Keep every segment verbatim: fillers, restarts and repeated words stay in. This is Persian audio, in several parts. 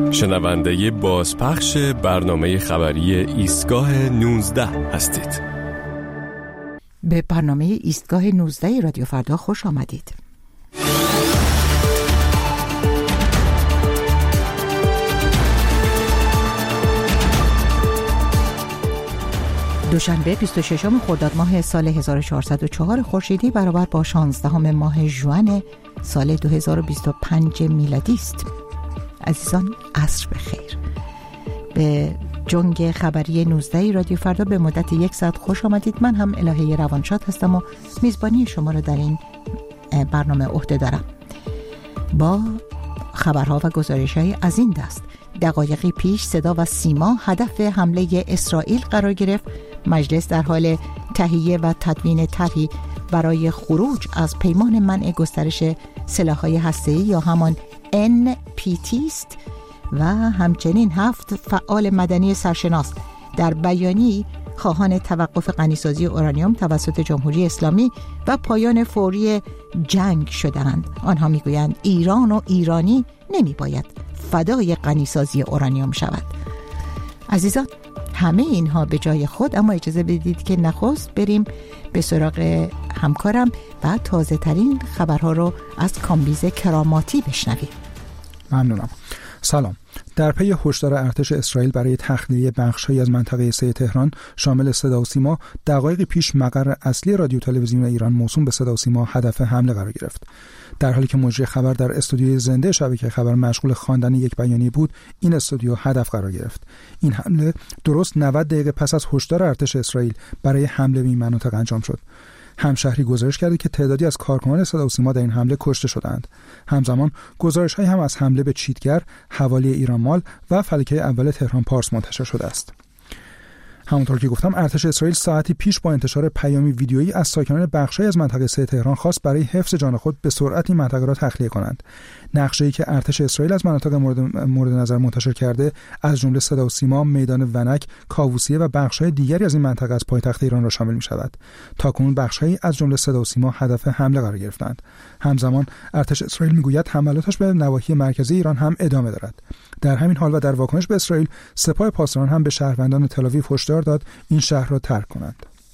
شنونده بازپخش برنامه خبری ایستگاه نوزده هستید. به برنامه ایستگاه نوزده رادیو فردا خوش آمدید. دوشنبه بیست و ششم خرداد ماه سال هزار و چهارصد و چهار خورشیدی برابر با شانزدهم ماه ژوئن سال دو هزار و بیست و پنج میلادی است. عزیزان عصر بخیر. به جنگ خبری نوزده رادیو فردا به مدت یک ساعت خوش آمدید. من هم الهه روانشاد هستم و میزبانی شما را در این برنامه عهده دارم با خبرها و گزارش‌های از این دست. دقایقی پیش صدا و سیما هدف حمله اسرائیل قرار گرفت. مجلس در حال تهیه و تدوین طرحی برای خروج از پیمان منع گسترش سلاح‌های هسته‌ای یا همان ان پی تی است و همچنین هفت فعال مدنی سرشناس در بیانیه‌ای خواهان توقف غنیسازی اورانیوم توسط جمهوری اسلامی و پایان فوری جنگ شدند. آنها میگویند ایران و ایرانی نمی باید فدای غنیسازی اورانیوم شود. عزیزان همه اینها به جای خود، اما اجازه بدید که نخست بریم به سراغ همکارم و تازه ترین خبرها رو از کامبیز کراماتی بشنویم. ممنونم. سلام. در پی هشدار ارتش اسرائیل برای تخلیه بخش‌هایی از منطقه سه تهران شامل صدا و سیما، دقایقی پیش مقر اصلی رادیو تلویزیون ایران موسوم به صدا و سیما هدف حمله قرار گرفت. در حالی که مجری خبر در استودیوی زنده شبکه خبر مشغول خواندن یک بیانیه بود، این استودیو هدف قرار گرفت. این حمله درست نود دقیقه پس از هشدار ارتش اسرائیل برای حمله به این مناطق انجام شد. همشهری گزارش کرده که تعدادی از کارکنان صدا و سیما در این حمله کشته شدند. همزمان گزارش‌هایی هم از حمله به چیتگر، حوالی ایران مال و فلکه اول تهران پارس منتشر شده است. همونطور که گفتم، ارتش اسرائیل ساعتی پیش با انتشار پیامی ویدیویی از ساکنان بخشی از منطقه سه تهران خواست برای حفظ جان خود به سرعت این منطقه را تخلیه کنند. نقشه‌ای که ارتش اسرائیل از مناطق مورد, مورد نظر منتشر کرده از جمله صدا و سیما، میدان ونک، کاووسیه و بخش‌های دیگری از این منطقه از پایتخت ایران را شامل می‌شود. تاکنون بخش‌هایی از جمله صدا و سیما هدف حمله قرار گرفتند. همزمان ارتش اسرائیل می‌گوید حملاتش به نواحی مرکزی ایران هم ادامه دارد. در همین حال و در واکنش به اسرائیل، سپاه پاسداران هم به شهروندان تل‌آویو هشدار داد این شهر را ترک کنند.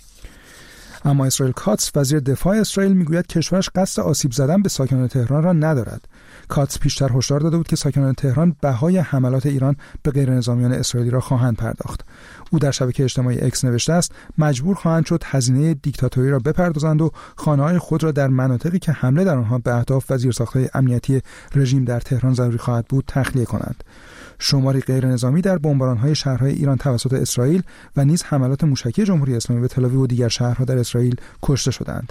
اما اسرائیل کاتس، وزیر دفاع اسرائیل، میگوید کشورش قصد آسیب زدن به ساکنان تهران را ندارد. کاتس پیشتر هشدار داده بود که ساکنان تهران بهای حملات ایران به غیرنظامیان اسرائیلی را خواهند پرداخت. او در شبکه اجتماعی اکس نوشته است مجبور خواهند شد هزینه دیکتاتوری را بپردازند و خانه‌های خود را در مناطقی که حمله در آنها به اهداف و زیرساخت‌های امنیتی رژیم در تهران ضروری خواهد بود تخلیه کنند. شماری غیر نظامی در بمباران‌های شهرهای ایران توسط اسرائیل و نیز حملات موشکی جمهوری اسلامی به تل‌آویو و دیگر شهرها در اسرائیل کشته شدند.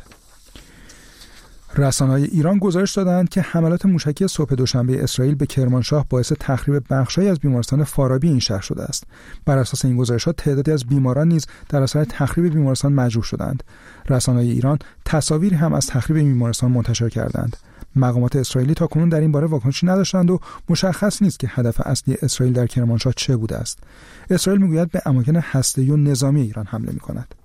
رسانه‌های ایران گزارش دادند که حملات موشکی صبح دوشنبه اسرائیل به کرمانشاه باعث تخریب بخش‌هایی از بیمارستان فارابی این شهر شده است. بر اساس این گزارشات تعدادی از بیماران نیز در اثر تخریب بیمارستان مجروح شدند. رسانه‌های ایران تصاویری هم از تخریب این بیمارستان منتشر کردند. مقامات اسرائیلی تاکنون در این باره واکنشی نداشتند و مشخص نیست که هدف اصلی اسرائیل در کرمانشاه چه بوده است. اسرائیل میگوید به اماکن هسته‌ای و نظامی ایران حمله می‌کند.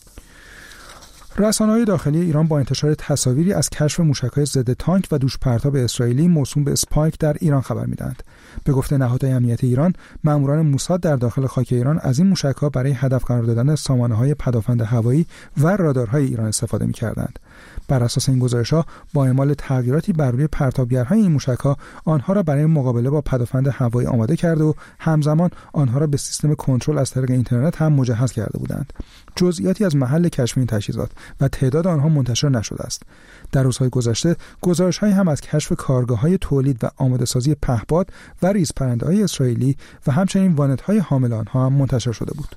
رسانه‌های داخلی ایران با انتشار تصاویری از کشف موشک‌های ضد تانک و دوش پرتاب اسرائیلی موسوم به اسپایک در ایران خبر می‌دهند. به گفته نهادهای امنیتی ایران، ماموران موساد در داخل خاک ایران از این موشک‌ها برای هدف قرار دادن سامانه‌های پدافند هوایی و رادارهای ایران استفاده می‌کردند. بر اساس این گزارش‌ها با اعمال تغییراتی بر روی پرتابگرهای این موشک‌ها آنها را برای مقابله با پدافند هوایی آماده کرده و همزمان آنها را به سیستم کنترل از طریق اینترنت هم مجهز کرده بودند. جزئیاتی از محل کشف این تجهیزات و تعداد آنها منتشر نشده است. در روزهای گذشته گزارش‌هایی هم از کشف کارگاه‌های تولید و آماده‌سازی پهپاد و ریزپرنده‌های اسرائیلی و همچنین وانت‌های حامل آنها هم منتشر شده بود.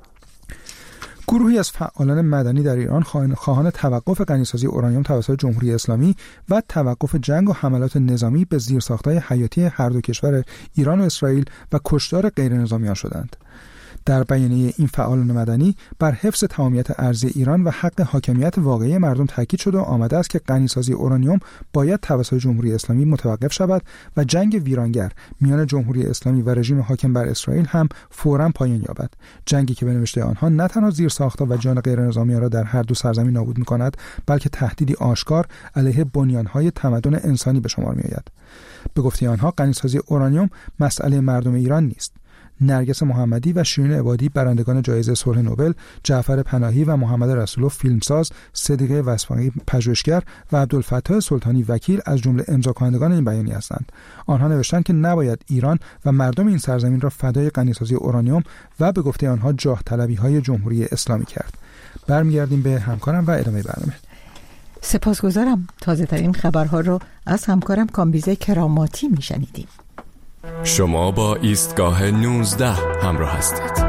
گروهی از فعالان مدنی در ایران خواهان توقف غنیسازی اورانیوم توسط جمهوری اسلامی و توقف جنگ و حملات نظامی به زیرساخت‌های حیاتی هر دو کشور ایران و اسرائیل و کشتار غیرنظامیان شدند. در بیانیه این فعالان مدنی بر حفظ تمامیت ارضی ایران و حق حاکمیت واقعی مردم تاکید شده و آمده است که غنیسازی اورانیوم باید توسط جمهوری اسلامی متوقف شود و جنگ ویرانگر میان جمهوری اسلامی و رژیم حاکم بر اسرائیل هم فوراً پایان یابد. جنگی که به نوشته آنها نه تنها زیرساخت‌ها و جان غیرنظامیان را در هر دو سرزمین نابود می‌کند، بلکه تهدیدی آشکار علیه بنیان‌های تمدن انسانی به شمار می‌آید. به گفته آنها غنیسازی اورانیوم مسئله مردم ایران نیست. نرگس محمدی و شیرین عبادی برندگان جایزه صلح نوبل، جعفر پناهی و محمد رسولوف فیلمساز، صدیقه وصفی پژوهشگر و عبدالفتاح سلطانی وکیل از جمله امضاکنندگان این بیانیه هستند. آنها نوشتند که نباید ایران و مردم این سرزمین را فدای غنیسازی اورانیوم و به گفته آنها جاه طلبی‌های جمهوری اسلامی کرد. برمیگردیم به همکارم و ادامه برنامه. سپاسگزارم. تازه ترین خبرها رو از همکارم کامبیزه کراماتی میشنیدیم. شما با ایستگاه نوزده همراه هستید.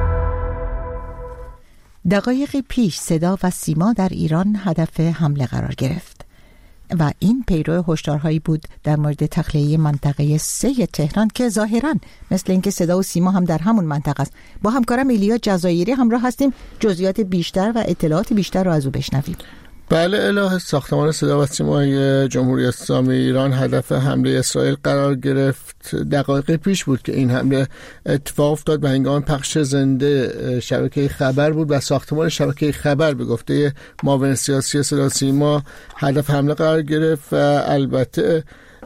دقایقی پیش صدا و سیما در ایران هدف حمله قرار گرفت و این پیرو هشدارهایی بود در مورد تخلیه منطقه سه تهران که ظاهراً مثل اینکه صدا و سیما هم در همون منطقه است. با همکارم ایلیا جزایری همراه هستیم. جزئیات بیشتر و اطلاعات بیشتر رو از او بشنویم. بله اله، ساختمان صدا و سیمای جمهوری اسلامی ایران هدف حمله اسرائیل قرار گرفت. دقایق پیش بود که این حمله اتفاق افتاد و هنگام پخش زنده شبکه خبر بود و ساختمان شبکه خبر به گفته معاون سیاسی صدا و سیما هدف حمله قرار گرفت و البته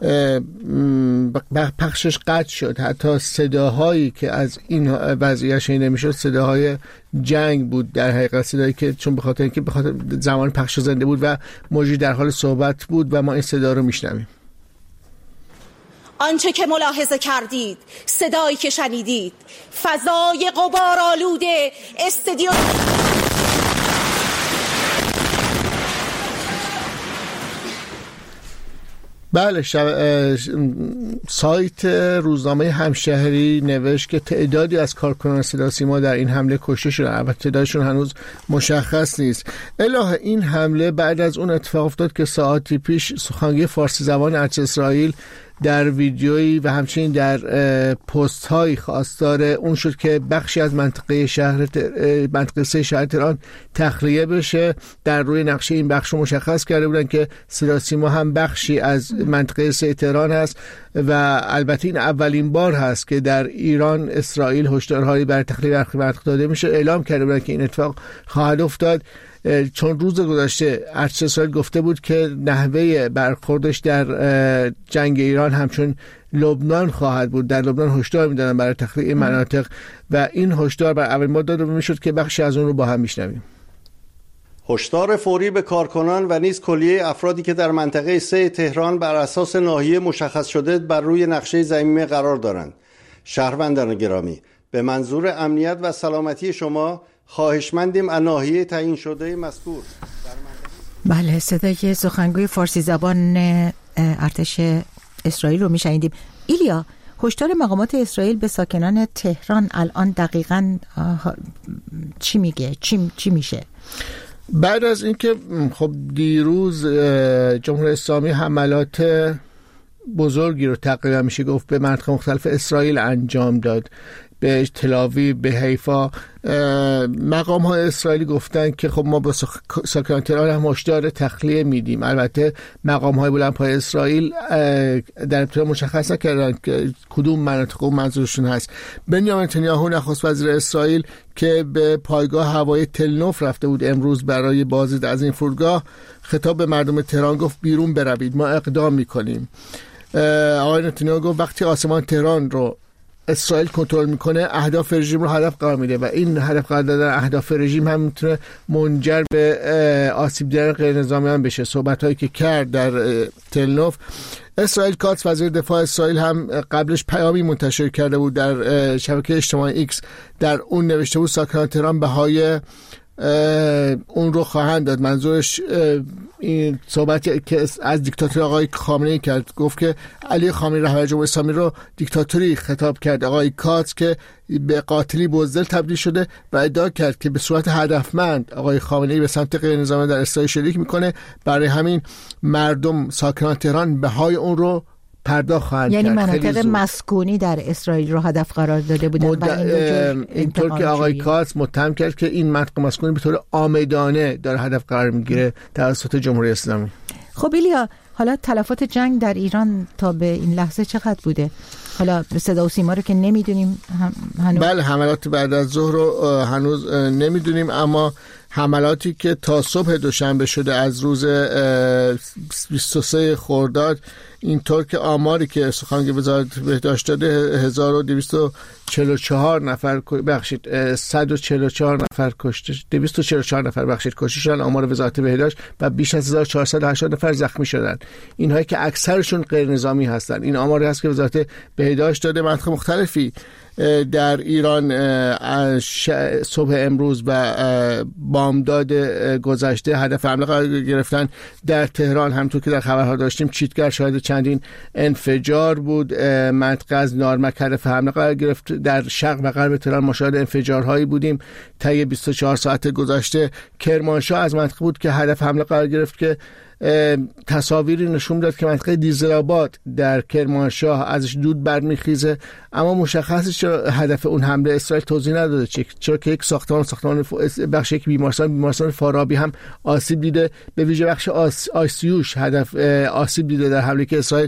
پخشش قطع شد. حتی صداهایی که از این وضعیت شنیده میشد صداهای جنگ بود، در حقیقت صدایی که چون به خاطر اینکه به خاطر زمان پخش زنده بود و مجری در حال صحبت بود و ما این صدا رو میشنویم. آنچه که ملاحظه کردید، صدایی که شنیدید، فضای غبارآلوده استودیو بله. شب... سایت روزنامه همشهری نوشت که تعدادی از کارکنان صدا سیما در این حمله کشته شدند. البته تعدادشون هنوز مشخص نیست. الهه این حمله بعد از اون اتفاق افتاد که ساعتی پیش سخنگوی فارسی زبان ارتش اسرائیل در ویدیویی و همچنین در پست های خواستار اون شد که بخشی از منطقه شهر منطقه سه شهر تهران تخلیه بشه. در روی نقشه این بخش رو مشخص کرده بودن که صدا سیما هم بخشی از منطقه سه تهران هست و البته این اولین بار هست که در ایران اسرائیل هشدارهایی برای تخلیه برخی مناطق داده میشه. اعلام کرده بودن که این اتفاق خواهد افتاد، چون روز گذشته ارتش اسرائیل گفته بود که نحوه برخوردش در جنگ ایران همچون لبنان خواهد بود. در لبنان هشدار میدادن برای تخلیه مناطق و این هشدار بر اولین بار داده میشد که بخشی از اون رو با هم میشنویم. هشدار فوری به کارکنان و نیز کلیه افرادی که در منطقه سه تهران بر اساس ناحیه مشخص شده بر روی نقشه زمینی قرار دارند. شهروندان گرامی، به منظور امنیت و سلامتی شما خواهشمندیم از ناحیه تعیین شده مذکور. بله، صدای سخنگوی فارسی زبان ارتش اسرائیل رو میشنیدیم. ایلیا، هشدار مقامات اسرائیل به ساکنان تهران الان دقیقاً چی میگه؟ چی چی میشه؟ بعد از اینکه خب دیروز جمهوری اسلامی حملات بزرگی رو تقریبا میشه گفت به مناطق مختلف اسرائیل انجام داد، به تل‌آویو، به حیفا، مقام های اسرائیلی گفتن که خب ما با ساکنان تهران هم هشدار تخلیه میدیم. البته مقام های بلندپایه اسرائیل در ابتدا مشخص نکردن که کدوم مناطق و منظورشون هست. بنیامین نتانیاهو نخست وزیر اسرائیل که به پایگاه هوایی تلنوف رفته بود امروز برای بازدید از این فرودگاه، خطاب به مردم تهران گفت بیرون بروید، ما اقدام میکنیم. آقای نتانیاهو گفت وقتی آسمان تهران رو اسرائیل کنترل میکنه اهداف رژیم رو هدف قرار میده و این هدف قرار دادن اهداف رژیم هم میتونه منجر به آسیب دیدن غیر نظامیان بشه. صحبت هایی که کرد در تلنوف. اسرائیل کاتس وزیر دفاع اسرائیل هم قبلش پیامی منتشر کرده بود در شبکه اجتماعی ایکس، در اون نوشته بود ساکنان تهران بهای اون رو خواهند داد. منظورش این صحبتی که از دیکتاتوری آقای خامنه‌ای کرد، گفت که علی خامنه‌ای رهبر جمهوری اسلامی رو دیکتاتوری خطاب کرد. آقای کاتس که به قاتلی بزدل تبدیل شده و ادعا کرد که به صورت هدفمند آقای خامنه‌ای به سمت غیر نظامی در اسرائیل شلیک میکنه، برای همین مردم ساکنان تهران بهای اون رو پرداخت خواهند یعنی کرد. مناطق مسکونی در اسرائیل رو هدف قرار داده بودن مد... و این اینطور که آقای کاتس متهم کرد که این منطقه مسکونی به طور عامدانه داره هدف قرار میگیره توسط جمهوری اسلامی. خب ایلیا، حالا تلفات جنگ در ایران تا به این لحظه چقدر بوده؟ حالا صدا و سیما رو که نمیدونیم هنوز. بله، حملات بعد از ظهر رو هنوز نمیدونیم، اما حملاتی که تا صبح دوشنبه شده از روز بیست و سه خرداد، اینطور که آماری که سخنگوی وزارت بهداشت داده هزار و دویست و چهل و چهار نفر بخشید صد و چهل و چهار نفر کشته، دویست و چهل و چهار نفر بخشید کشته شدن آمار وزارت بهداشت و بیش از هزار و چهارصد و هشتاد نفر زخمی شدن. اینهایی که اکثرشون غیر نظامی هستن. این آماری هست که وزارت بهداشت داده. مناطق مختلفی در ایران صبح امروز و بامداد گذشته هدف حمله قرار گرفتن. در تهران همونطور که در خبرها داشتیم چیتگر شاهد چندین انفجار بود. منطقه از نارمک هدف حمله قرار گرفت. در شرق و غرب تهران مشاهده انفجارهایی بودیم. طی بیست و چهار ساعت گذشته کرمانشاه از منطقه بود که هدف حمله قرار گرفت که تصاویری نشون داد که منطقه دیزل‌آباد در کرمانشاه ازش دود برمیخیزه، اما مشخصش چرا هدف اون حمله اسرائیل توضیح نداده. چرا که یک ساختمان ساختمان بخش یک بیمارستان بیمارستان فارابی هم آسیب دیده، به ویژه بخش آیسیوش هدف آسیب دیده در حمله که اسرائیل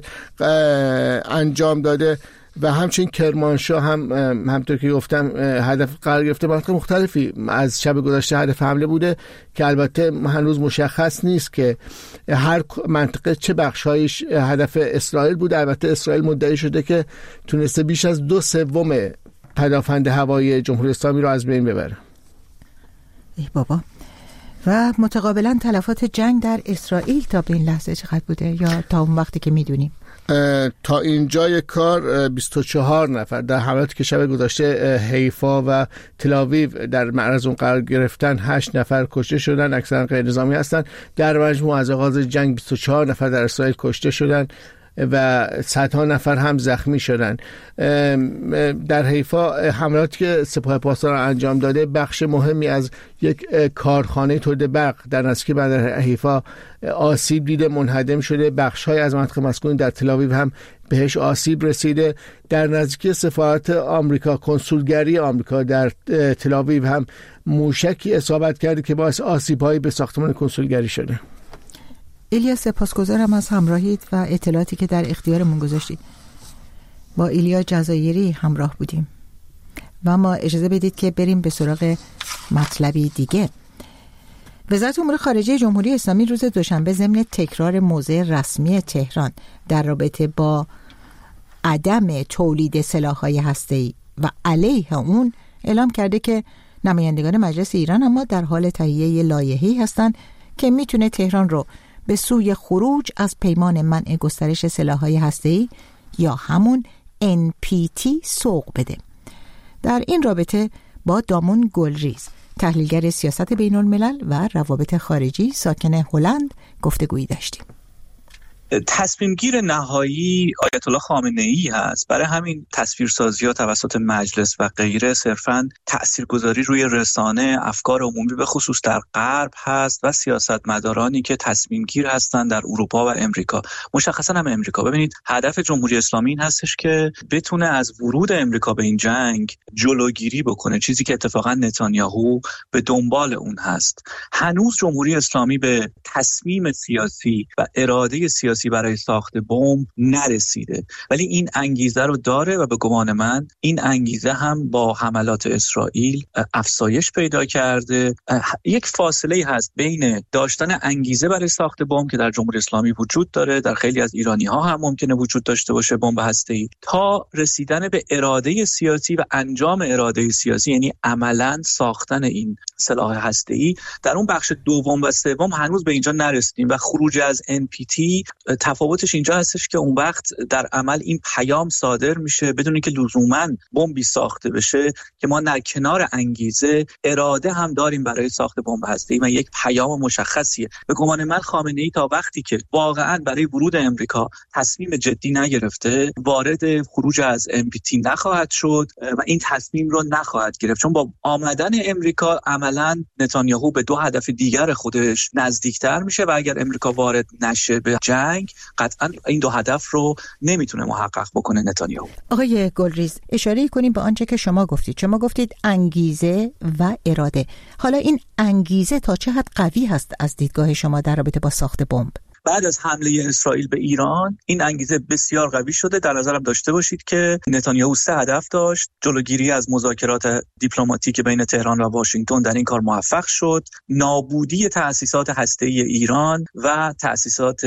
انجام داده. و همچنین کرمانشاه هم همونطور که گفتم هدف قرار گرفته. مناطق مختلفی از شب گذشته هدف حمله بوده که البته هنوز مشخص نیست که هر منطقه چه بخشایش هدف اسرائیل بوده. البته اسرائیل مدعی شده که تونسته بیش از دو سوم پدافند هوایی جمهوری اسلامی رو از بین ببره. ای بابا. و متقابلا تلفات جنگ در اسرائیل تا به این لحظه چقدر بوده یا تا اون وقتی که میدونیم؟ تا اینجای کار بیست و چهار نفر در حملاتی که شب گذشته حیفا و تل‌آویو در معرض اون قرار گرفتن، هشت نفر کشته شدن، اکثرا غیر نظامی هستن. در مجموع از آغاز جنگ بیست و چهار نفر در اسرائیل کشته شدن و صدها نفر هم زخمی شدن. در حیفا حملاتی که سپاه پاسداران انجام داده بخش مهمی از یک کارخانه تولید برق در نزدیکی بندر حیفا آسیب دیده، منهدم شده. بخش‌های از منطقه مسکونی در تل‌آویو هم بهش آسیب رسیده. در نزدیکی سفارت آمریکا، کنسولگری آمریکا در تل‌آویو هم موشکی اصابت کرده که باعث آسیب‌هایی به ساختمان کنسولگری شده. ایلیا، سپاسگزارم از همراهیت و اطلاعاتی که در اختیارمون گذاشتید. با ایلیا جزایری همراه بودیم و ما اجازه بدید که بریم به سراغ مطلبی دیگه. وزارت امور خارجه جمهوری اسلامی روز دوشنبه ضمن تکرار موضع رسمی تهران در رابطه با عدم تولید سلاح‌های هسته‌ای و علیه اون اعلام کرده که نمایندگان مجلس ایران اما در حال تهیه لایحه‌ای هستند که میتونه تهران رو به سوی خروج از پیمان منع گسترش سلاح‌های هسته‌ای یا همون ان پی تی سوق بده. در این رابطه با دامون گلریز، تحلیلگر سیاست بین الملل و روابط خارجی ساکن هلند گفتگویی داشتیم. تصمیم گیر نهایی آیت الله خامنه‌ای هست. برای همین تصویرسازی‌ها توسط مجلس و غیره صرفاً تاثیرگذاری روی رسانه، افکار عمومی به خصوص در غرب هست و سیاستمدارانی که تصمیم گیر هستند در اروپا و امریکا، مشخصاً هم امریکا. ببینید هدف جمهوری اسلامی این هستش که بتونه از ورود امریکا به این جنگ جلوگیری بکنه، چیزی که اتفاقاً نتانیاهو به دنبال اون هست. هنوز جمهوری اسلامی به تصمیم سیاسی و اراده سیاسی برای ساخت بمب نرسیده، ولی این انگیزه رو داره و به گمان من این انگیزه هم با حملات اسرائیل افزایش پیدا کرده. یک فاصله هست بین داشتن انگیزه برای ساخت بمب که در جمهوری اسلامی وجود داره، در خیلی از ایرانی ها هم ممکنه وجود داشته باشه بمب هسته‌ای، تا رسیدن به اراده سیاسی و انجام اراده سیاسی، یعنی عملاً ساختن این سلاح هسته‌ای. در اون بخش دوم و سوم هنوز به اینجا نرسیدیم و خروج از ان پی تی تفاوتش اینجا هستش که اون وقت در عمل این پیام صادر میشه بدون اینکه لزوماً بمبی ساخته بشه که ما در کنار انگیزه اراده هم داریم برای ساخت بمب هسته‌ای و یک پیام مشخصیه. به گمان من خامنه‌ای تا وقتی که واقعاً برای ورود امریکا تصمیم جدی نگرفته وارد خروج از ان پی تی نخواهد شد و این تصمیم رو نخواهد گرفت، چون با آمدن امریکا عملاً نتانیاهو به دو هدف دیگر خودش نزدیکتر میشه و اگر امریکا وارد نشه به جنگ جنگ قطعا این دو هدف رو نمیتونه محقق بکنه نتانیاهو. آقای گلریز اشاره کنیم به آنچه که شما گفتید. شما گفتید انگیزه و اراده. حالا این انگیزه تا چه حد قوی هست از دیدگاه شما در رابطه با ساخت بمب؟ بعد از حمله اسرائیل به ایران این انگیزه بسیار قوی شده. در نظرم داشته باشید که نتانیاهو سه هدف داشت. جلوگیری از مذاکرات دیپلماتیک بین تهران و واشنگتن، در این کار موفق شد. نابودی تأسیسات هسته‌ای ایران و تأسیسات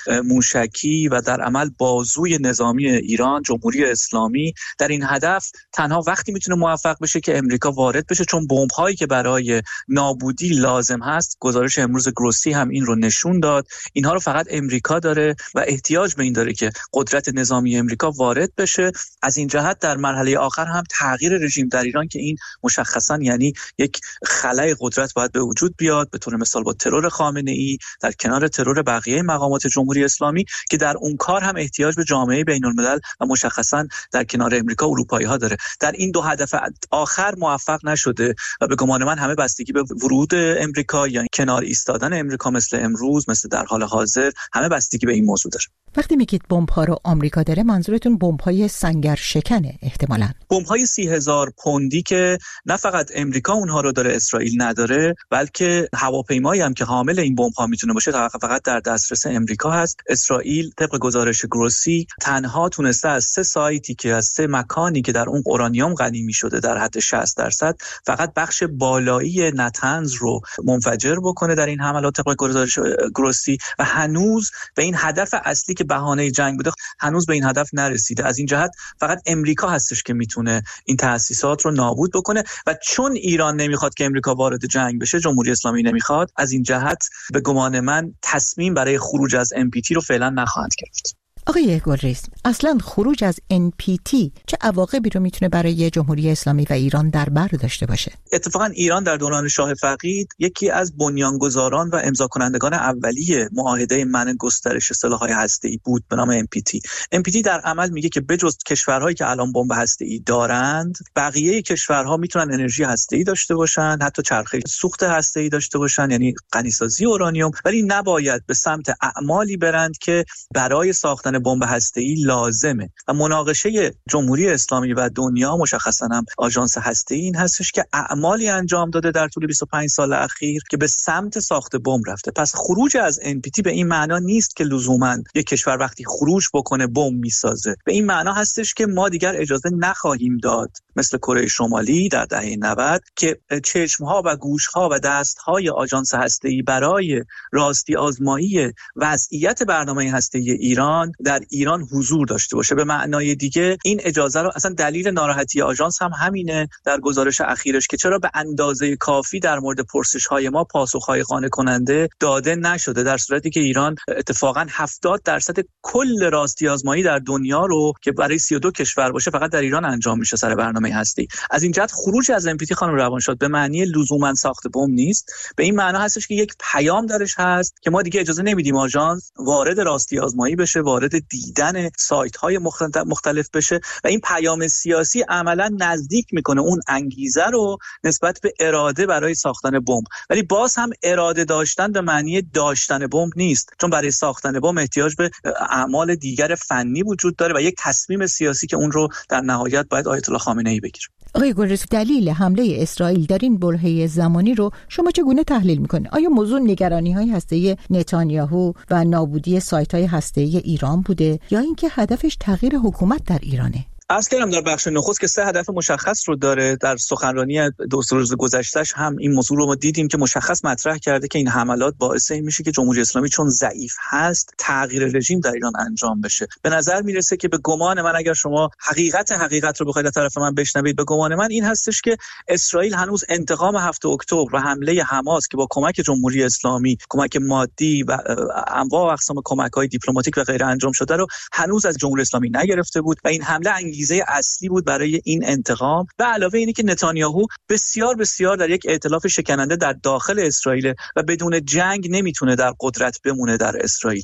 موشکی و در عمل بازوی نظامی ایران، جمهوری اسلامی. در این هدف تنها وقتی میتونه موفق بشه که امریکا وارد بشه، چون بمب‌هایی که برای نابودی لازم هست، گزارش امروز گروسی هم این رو نشون داد، اینها رو فقط امریکا داره و احتیاج به این داره که قدرت نظامی امریکا وارد بشه. از این جهت در مرحله آخر هم تغییر رژیم در ایران که این مشخصا یعنی یک خلأ قدرت باید به وجود بیاد، به طور مثال با ترور خامنه‌ای در کنار ترور بقیه مقامات جمهوری اسلامی، که در اون کار هم احتیاج به جامعه بین‌الملل و مشخصا در کنار امریکا اروپایی‌ها داره. در این دو هدف آخر موفق نشده و به گمان من همه بستگی به ورود امریکا یا کنار ایستادن امریکا مثل امروز، مثل در حال حاضر، همه بستگی به این موضوع داره. وقتی میگید بمب‌ها رو آمریکا داره، منظورتون بمب‌های سنگر شکنه احتمالاً. بمب‌های سی هزار پوندی که نه فقط امریکا اونها رو داره، اسرائیل نداره، بلکه هواپیمایی هم که حامل این بمب‌ها میتونه باشه فقط در دسترس امریکا هست. اسرائیل طبق گزارش گروسی تنها تونسته از سه سایتی که از سه مکانی که در اون اورانیوم غنی می‌شده در حد شصت درصد فقط بخش بالایی نتنز رو منفجر بکنه در این حملات طبق گزارش گروسی، و هنوز به این هدف اصلی که بهانه جنگ بوده هنوز به این هدف نرسیده. از این جهت فقط امریکا هستش که میتونه این تأسیسات رو نابود بکنه و چون ایران نمیخواد که امریکا وارد جنگ بشه، جمهوری اسلامی نمیخواد، از این جهت به گمان من تصمیم برای خروج از ام پی تی رو فعلا نخواهند گرفت. آقای گلریز، اصلا خروج از ان پی تی چه عواقبی رو میتونه برای جمهوری اسلامی و ایران در بر داشته باشه؟ اتفاقا ایران در دوران شاه فقید یکی از بنیانگذاران و امضا کنندگان اولیه معاهده منع گسترش سلاح‌های هسته‌ای بود به نام ام پی تی. ام پی تی در عمل میگه که بجز کشورهایی که الان بمب هسته‌ای دارند، بقیه کشورها میتونن انرژی هسته‌ای داشته باشن، حتی چرخه سوخت هسته‌ای داشته باشن، یعنی غنیسازی اورانیوم، ولی نباید به سمت اعمالی برند که برای ساختن بمب هسته‌ای لازمه. و مناقشه جمهوری اسلامی و دنیا، مشخصا هم آژانس هسته‌ای، این هستش که اعمالی انجام داده در طول بیست و پنج سال اخیر که به سمت ساخت بمب رفته. پس خروج از ان پی تی به این معنا نیست که لزوما یک کشور وقتی خروج بکنه بمب میسازه. به این معنا هستش که ما دیگر اجازه نخواهیم داد مثل کره شمالی در دهه نود که چشم‌ها و گوش‌ها و دست‌های آژانس هسته‌ای برای راستی آزمایی وضعیت برنامه هسته‌ای ایران در ایران حضور داشته باشه. به معنای دیگه این اجازه رو، اصلا دلیل ناراحتی آژانس هم همینه در گزارش اخیرش که چرا به اندازه کافی در مورد پرسش‌های ما پاسخ‌های قانع کننده داده نشده، در صورتی که ایران اتفاقاً هفتاد درصد کل راستی آزمایی در دنیا رو که برای سی و دو کشور باشه فقط در ایران انجام میشه سر برنامه هستی. از این جهت خروج از ام پی تی خانم روانشاد به معنی لزوما ساخت بمب نیست، به این معنا هستش که یک پیام درش هست که ما دیگه اجازه نمیدیم آژانس وارد راستی آزمایی بشه، وارد دیدن سایت‌های مختلف بشه، و این پیام سیاسی عملاً نزدیک میکنه اون انگیزه رو نسبت به اراده برای ساختن بمب. ولی باز هم اراده داشتن به معنی داشتن بمب نیست، چون برای ساختن بمب احتیاج به اعمال دیگر فنی وجود داره و یک تصمیم سیاسی که اون رو در نهایت باید آیت الله خامنه‌ای بگیره. آقای گلریز، دلیل حمله اسرائیل در این برهه زمانی رو شما چگونه تحلیل میکنید؟ آیا موضوع نگرانی‌های هسته‌ای نتانیاهو و نابودی سایت‌های هسته‌ای ایران بوده یا اینکه هدفش تغییر حکومت در ایرانه؟ عرض کردم در بخش نخست که سه هدف مشخص رو داره. در سخنرانی دو روز گذشتهش هم این موضوع رو ما دیدیم که مشخص مطرح کرده که این حملات باعث این میشه که جمهوری اسلامی چون ضعیف هست تغییر رژیم در ایران انجام بشه. به نظر میرسه که به گمان من، اگر شما حقیقت حقیقت رو بخواید از طرف من بشنوید، به گمان من این هستش که اسرائیل هنوز انتقام هفتم اکتبر و حمله حماس که با کمک جمهوری اسلامی، کمک مادی و انواع و اقسام کمک‌های دیپلماتیک و غیره انجام شده رو هنوز از جمهوری اسلامی نگرفته بود و این حمله انگیزه اصلی بود برای این انتقام. به علاوه اینی که نتانیاهو بسیار بسیار در یک ائتلاف شکننده در داخل اسرائیل و بدون جنگ نمیتونه در قدرت بمونه در اسرائیل.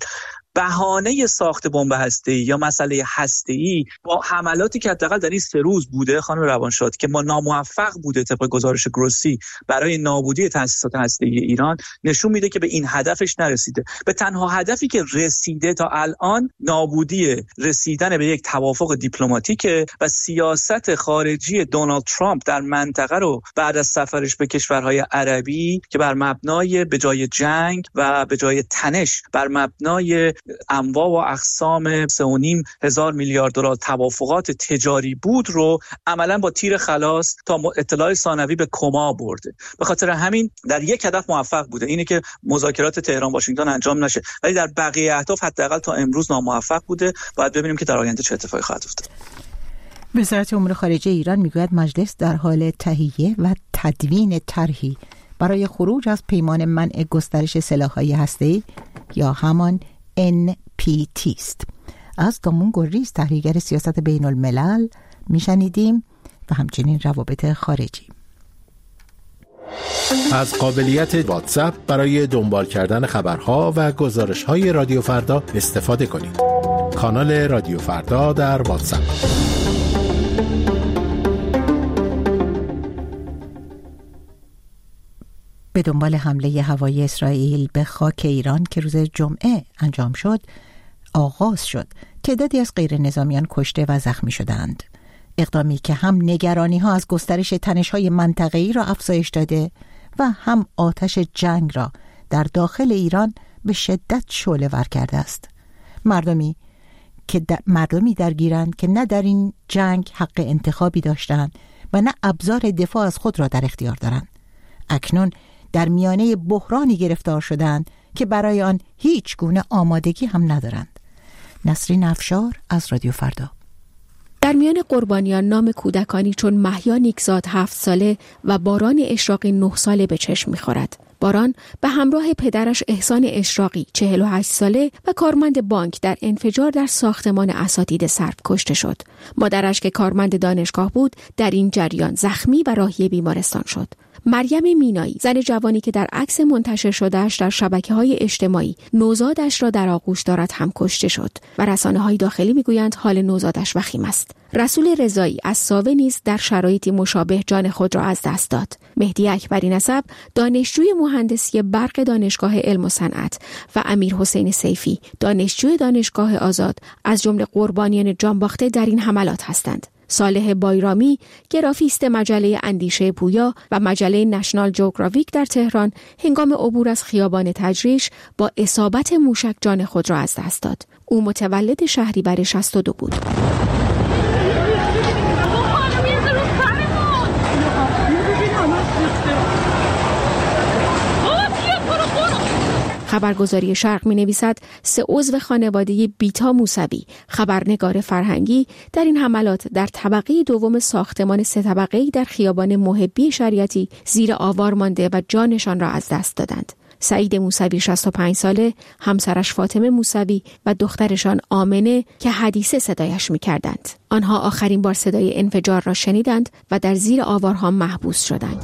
بهانه ساخت بمب هسته‌ای یا مسئله هسته‌ای با حملاتی که حداقل در این سه روز بوده خانم روانشاد که ما ناموفق بوده طبق گزارش گروسی برای نابودی تأسیسات هسته‌ای ایران، نشون میده که به این هدفش نرسیده. به تنها هدفی که رسیده تا الان نابودی رسیدن به یک توافق دیپلماتیکه و سیاست خارجی دونالد ترامپ در منطقه رو بعد از سفرش به کشورهای عربی که بر مبنای به جای جنگ و به جای تنش بر مبنای انواع و اقسام سه و نیم هزار میلیارد دلار توافقات تجاری بود رو عملا با تیر خلاص تا اطلاع ثانوی به کما برده. به خاطر همین در یک هدف موفق بوده، اینه که مذاکرات تهران واشنگتن انجام نشه، ولی در بقیه اهداف حداقل تا امروز ناموفق بوده. باید ببینیم که در آینده چه اتفاقی خواهد افتاد. وزارت امور خارجه ایران میگوید مجلس در حال تهیه و تدوین طرحی برای خروج از پیمان منع گسترش سلاح‌های هسته‌ای یا همان ان پی تی است. از دامون گریز تحلیلگر سیاست بین الملل میشنیدیم و همچنین روابط خارجی. از قابلیت واتساپ برای دنبال کردن خبرها و گزارش‌های رادیو فردا استفاده کنید. کانال رادیو فردا در واتساپ. به دنبال حمله هوایی اسرائیل به خاک ایران که روز جمعه انجام شد آغاز شد، تعدادی از غیر نظامیان کشته و زخمی شدند. اقدامی که هم نگرانی ها از گسترش تنش های منطقه‌ای را افزایش داده و هم آتش جنگ را در داخل ایران به شدت شعله ور کرده است. مردمی که در مردمی درگیرند که نه در این جنگ حق انتخابی داشتند و نه ابزار دفاع از خود را در اختیار دارند. اکنون در میانه بحرانی گرفتار شدند که برای آن هیچ گونه آمادگی هم ندارند. نسرین افشار از رادیو فردا. در میان قربانیان نام کودکانی چون مهیا نیکزاد هفت ساله و باران اشراقی نه ساله به چشم می‌خورد. باران به همراه پدرش احسان اشراقی چهل و هشت ساله و کارمند بانک در انفجار در ساختمان اساتید سرب کشته شد. مادرش که کارمند دانشگاه بود در این جریان زخمی و راهی بیمارستان شد. مریم مینایی، زن جوانی که در عکس منتشر شدهش در شبکه‌های اجتماعی نوزادش را در آغوش دارد هم کشته شد و رسانه‌های داخلی می‌گویند حال نوزادش وخیم است. رسول رضایی از ساوه نیز در شرایطی مشابه جان خود را از دست داد. مهدی اکبری نسب، دانشجوی مهندسی برق دانشگاه علم و صنعت و امیر حسین سیفی، دانشجوی دانشگاه آزاد از جمله قربانیان جانباخته در این حملات هستند. صالح بایرامی، گرافیست مجله اندیشه پویا و مجله نشنال جغرافیک در تهران، هنگام عبور از خیابان تجریش با اصابت موشک جان خود را از دست داد. او متولد شهریور شصت و دو بود. خبرگزاری شرق می نویسد سه عضو خانواده بیتا موسوی، خبرنگار فرهنگی، در این حملات در طبقه دوم ساختمان سه طبقه‌ای در خیابان محبی شریعتی زیر آوار مانده و جانشان را از دست دادند. سعید موسوی شصت و پنج ساله، همسرش فاطمه موسوی و دخترشان آمنه که حدیثه صدایش می کردند. آنها آخرین بار صدای انفجار را شنیدند و در زیر آوارها محبوس شدند.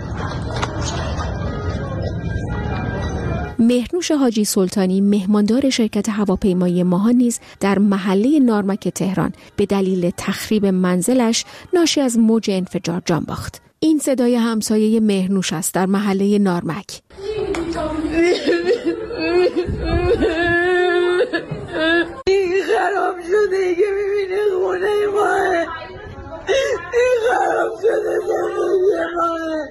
مهرنوش حاجی سلطانی، مهماندار شرکت هواپیمایی ماهان، نیز در محله نارمک تهران به دلیل تخریب منزلش ناشی از موج انفجار جان باخت. این صدای همسایه مهرنوش است در محله نارمک. این خراب شده که میبینه خونه ماه، این خراب شده زندگی ماه.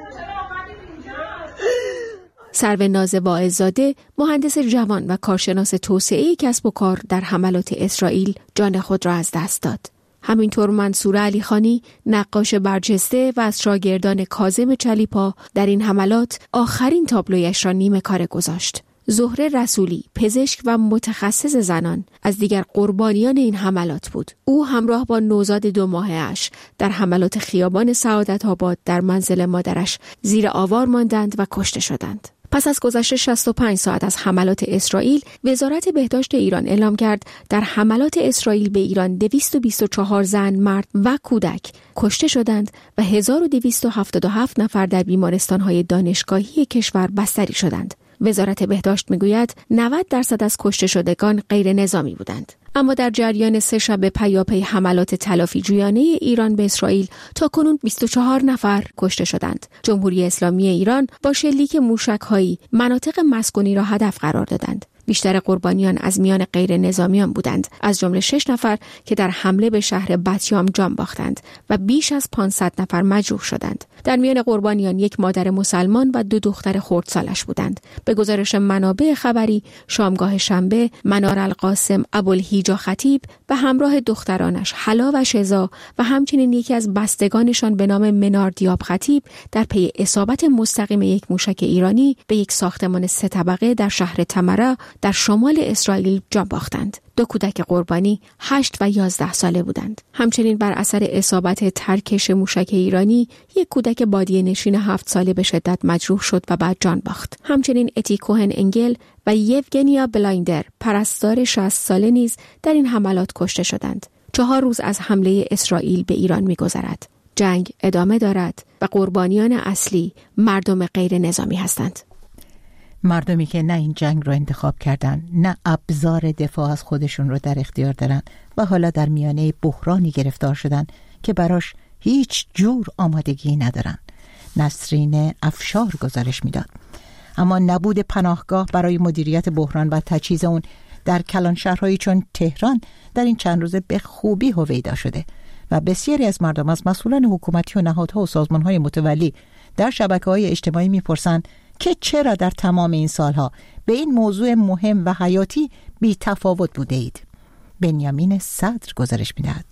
سروناز واعظ‌زاده، مهندس جوان و کارشناس توسعه کسب و کار، در حملات اسرائیل جان خود را از دست داد. همینطور منصور علیخانی، نقاش برجسته و از شاگردان کاظم چلیپا، در این حملات آخرین تابلویش را نیمه کاره گذاشت. زهره رسولی، پزشک و متخصص زنان، از دیگر قربانیان این حملات بود. او همراه با نوزاد دو ماهه‌اش در حملات خیابان سعادت آباد در منزل مادرش زیر آوار ماندند و کشته شدند. پس از گذشت شصت و پنج ساعت از حملات اسرائیل، وزارت بهداشت ایران اعلام کرد در حملات اسرائیل به ایران دویست و بیست و چهار زن، مرد و کودک کشته شدند و هزار و دویست و هفتاد و هفت نفر در بیمارستان‌های دانشگاهی کشور بستری شدند. وزارت بهداشت میگوید نود درصد از کشته شدگان غیر نظامی بودند. اما در جریان سه شب پیاپی حملات تلافی جویانه ایران به اسرائیل تاکنون بیست و چهار نفر کشته شدند. جمهوری اسلامی ایران با شلیک موشک‌هایی مناطق مسکونی را هدف قرار دادند. بیشتر قربانیان از میان غیر نظامیان بودند، از جمله شش نفر که در حمله به شهر بتیام جان باختند و بیش از پانصد نفر مجروح شدند. در میان قربانیان یک مادر مسلمان و دو دختر خردسالش بودند. به گزارش منابع خبری، شامگاه شنبه منار القاسم ابوالهیجا خطیب به همراه دخترانش حلا و شزا و همچنین یکی از بستگانشان به نام منار دیاب خطیب در پی اصابت مستقیم یک موشک ایرانی به یک ساختمان سه طبقه در شهر تمره در شمال اسرائیل جان باختند. دو کودک قربانی هشت و یازده ساله بودند. همچنین بر اثر اصابت ترکش موشک ایرانی یک کودک بادیه نشین هفت ساله به شدت مجروح شد و بعد جان باخت. همچنین اتی کوهن انگل و یوگنیا بلایندر پرستار شصت ساله نیز در این حملات کشته شدند. چهار روز از حمله اسرائیل به ایران می‌گذرد. جنگ ادامه دارد و قربانیان اصلی مردم غیر نظامی هستند. مردمی که نه این جنگ رو انتخاب کردن، نه ابزار دفاع از خودشون رو در اختیار دارن و حالا در میانه بحرانی گرفتار شدن که براش هیچ جور آمادگی ندارن. نسرین افشار گزارش میداد. اما نبود پناهگاه برای مدیریت بحران و تجهیز اون در کلان شهرهایی چون تهران در این چند روزه به خوبی هویدا شده و بسیاری از مردم از مسئولان حکومتی و نهادها و سازمانهای متولی در شبکه‌های اجتماعی میپرسند که چرا در تمام این سالها به این موضوع مهم و حیاتی بی تفاوت بوده اید. بنیامین صدر گزارش می‌دهد.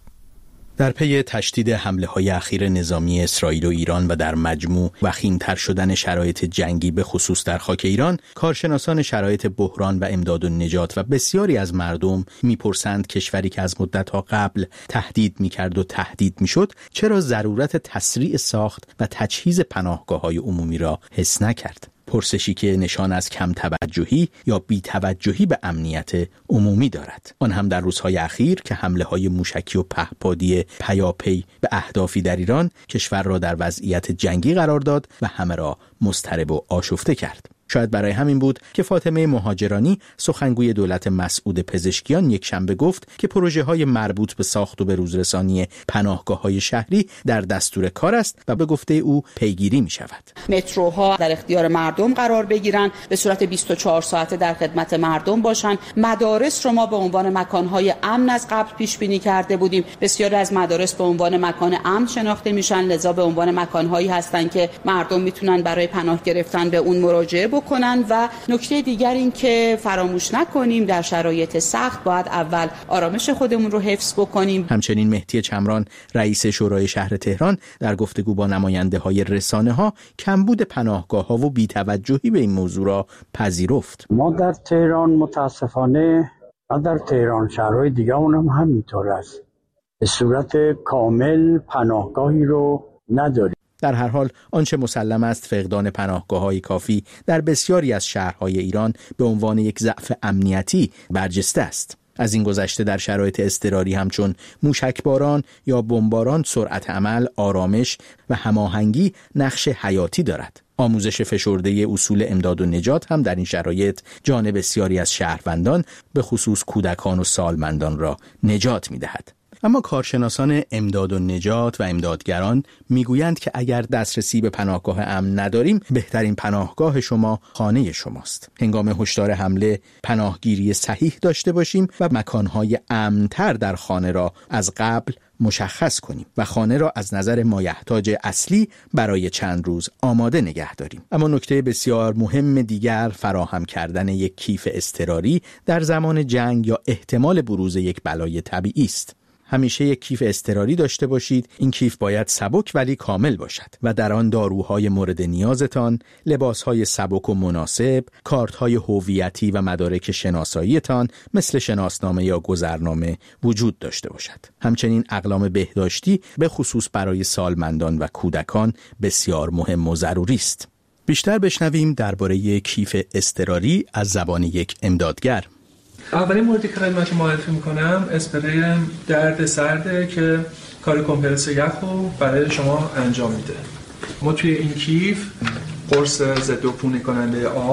در پی تشدید حمله‌های اخیر نظامی اسرائیل و ایران و در مجموع وخیم‌تر شدن شرایط جنگی به خصوص در خاک ایران، کارشناسان شرایط بحران و امداد و نجات و بسیاری از مردم می‌پرسند کشوری که از مدت‌ها قبل تهدید می‌کرد و تهدید می‌شد، چرا ضرورت تسریع ساخت و تجهیز پناهگاه‌های عمومی را حس نکرد؟ پرسشی که نشان از کم توجهی یا بی توجهی به امنیت عمومی دارد. آن هم در روزهای اخیر که حمله‌های موشکی و پهپادی پیاپی به اهدافی در ایران کشور را در وضعیت جنگی قرار داد و همه را مضطرب و آشفته کرد. شاید برای همین بود که فاطمه مهاجرانی سخنگوی دولت مسعود پزشکیان یک شنبه گفت که پروژه‌های مربوط به ساخت و به روزرسانی پناهگاه‌های شهری در دستور کار است و به گفته او پیگیری می‌شود. متروها در اختیار مردم قرار بگیرن، به صورت بیست و چهار ساعته در خدمت مردم باشن. مدارس رو ما به عنوان مکان‌های امن از قبل پیش بینی کرده بودیم. بسیاری از مدارس به عنوان مکان امن شناخته میشن، لذا به عنوان مکان‌هایی هستن که مردم میتونن برای پناه گرفتن به اون مراجعه بکنن. و نکته دیگر این که فراموش نکنیم در شرایط سخت باید اول آرامش خودمون رو حفظ بکنیم. همچنین مهدی چمران رئیس شورای شهر تهران در گفتگو با نماینده های رسانه ها کمبود پناهگاه ها و بی‌توجهی به این موضوع را پذیرفت. ما در تهران متاسفانه و در تهران شهرهای دیگه اونم همینطور است، به صورت کامل پناهگاهی رو نداریم. در هر حال آنچه مسلم است فقدان پناهگاه‌های کافی در بسیاری از شهرهای ایران به عنوان یک ضعف امنیتی برجسته است. از این گذشته در شرایط اضطراری همچون موشکباران یا بمباران سرعت عمل، آرامش و هماهنگی نقش حیاتی دارد. آموزش فشرده اصول امداد و نجات هم در این شرایط جان بسیاری از شهروندان به خصوص کودکان و سالمندان را نجات می‌دهد. اما کارشناسان امداد و نجات و امدادگران میگویند که اگر دسترسی به پناهگاه امن نداریم، بهترین پناهگاه شما خانه شماست. هنگام هشدار حمله پناهگیری صحیح داشته باشیم و مکانهای امن‌تر در خانه را از قبل مشخص کنیم و خانه را از نظر مایحتاج اصلی برای چند روز آماده نگه داریم. اما نکته بسیار مهم دیگر فراهم کردن یک کیف اضطراری در زمان جنگ یا احتمال بروز یک بلای طبیعی است. همیشه یک کیف اضطراری داشته باشید. این کیف باید سبک ولی کامل باشد و در آن داروهای مورد نیازتان، لباسهای سبک و مناسب، کارتهای هویتی و مدارک شناساییتان مثل شناسنامه یا گذرنامه وجود داشته باشد. همچنین اقلام بهداشتی به خصوص برای سالمندان و کودکان بسیار مهم و ضروری است. بیشتر بشنویم درباره کیف اضطراری از زبان یک امدادگر. اولین موردی که خدمت معرفی میکنم اسپری درد سرده که کار کمپرس یخ رو برای شما انجام میده. ما توی این کیف قرص ضد عفونی کننده آب،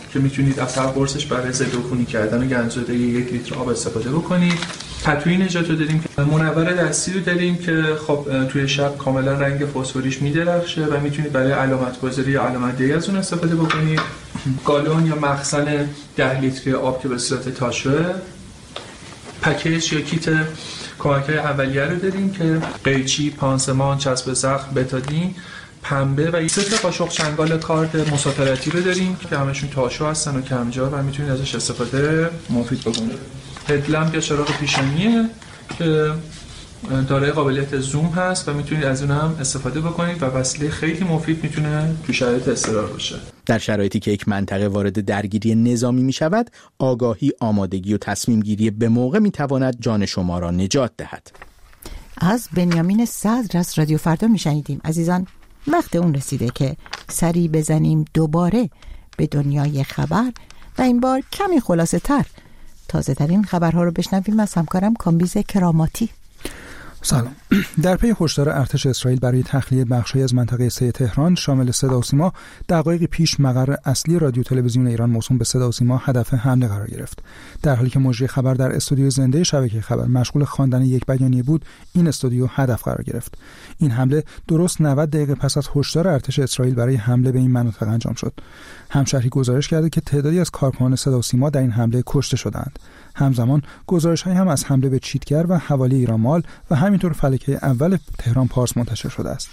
که میتونید از هر قرصش برای ضد عفونی کردن و گندزدایی یک لیتر آب استفاده بکنید. پتوی نجات رو داریم که منور دستی رو داریم که خب توی شب کاملا رنگ فسفوریش میدرخشه و میتونید برای علامت گذاری یا علامت دهی از اون استفاده بکنید. گالون یا مخزن ده لیتری آب که به صورت تاشوه. پکیج یا کیت کمک‌های اولیه رو داریم که قیچی، پانسمان، چسب زخم، بتادین، پنبه و سه تا قاشق چنگال کارد مسافرتی رو داریم که همشون تاشو هستن و کمجا و میتونید ازش استفاده مفید بکنید. هدلمپ یا چراغ پیشانیه که دارای قابلیت زوم هست و میتونید از اون هم استفاده بکنید و وسیله خیلی مفید میتونه تو شرایط اضطرار باشه. در شرایطی که یک منطقه وارد درگیری نظامی میشود، آگاهی، آمادگی و تصمیم گیری به موقع میتواند جان شما را نجات دهد. از بنیامین صدر از رادیو فردا میشنیدیم. عزیزان، وقت اون رسیده که سری بزنیم دوباره به دنیای خبر و این بار کمی خلاصه تر. تازه ترین خبرها رو بشنویم از همکارم کامبیز کراماتی. سلام. در پی هشدار ارتش اسرائیل برای تخلیه بخش‌هایی از منطقه سه تهران شامل صدا و سیما، دقایقی پیش مقر اصلی رادیو تلویزیون ایران موسوم به صدا و سیما هدف حمله قرار گرفت. در حالی که مجری خبر در استودیو زنده شبکه خبر مشغول خواندن یک بیانیه بود، این استودیو هدف قرار گرفت. این حمله درست نود دقیقه پس از هشدار ارتش اسرائیل برای حمله به این مناطق انجام شد. همشهری گزارش کرده که تعدادی از کارکنان صدا و سیما در این حمله کشته شدند. همزمان گزارش‌هایی هم از حمله به چیتگر و حوالی ایرانمال و همینطور فلکه اول تهران پارس منتشر شده است.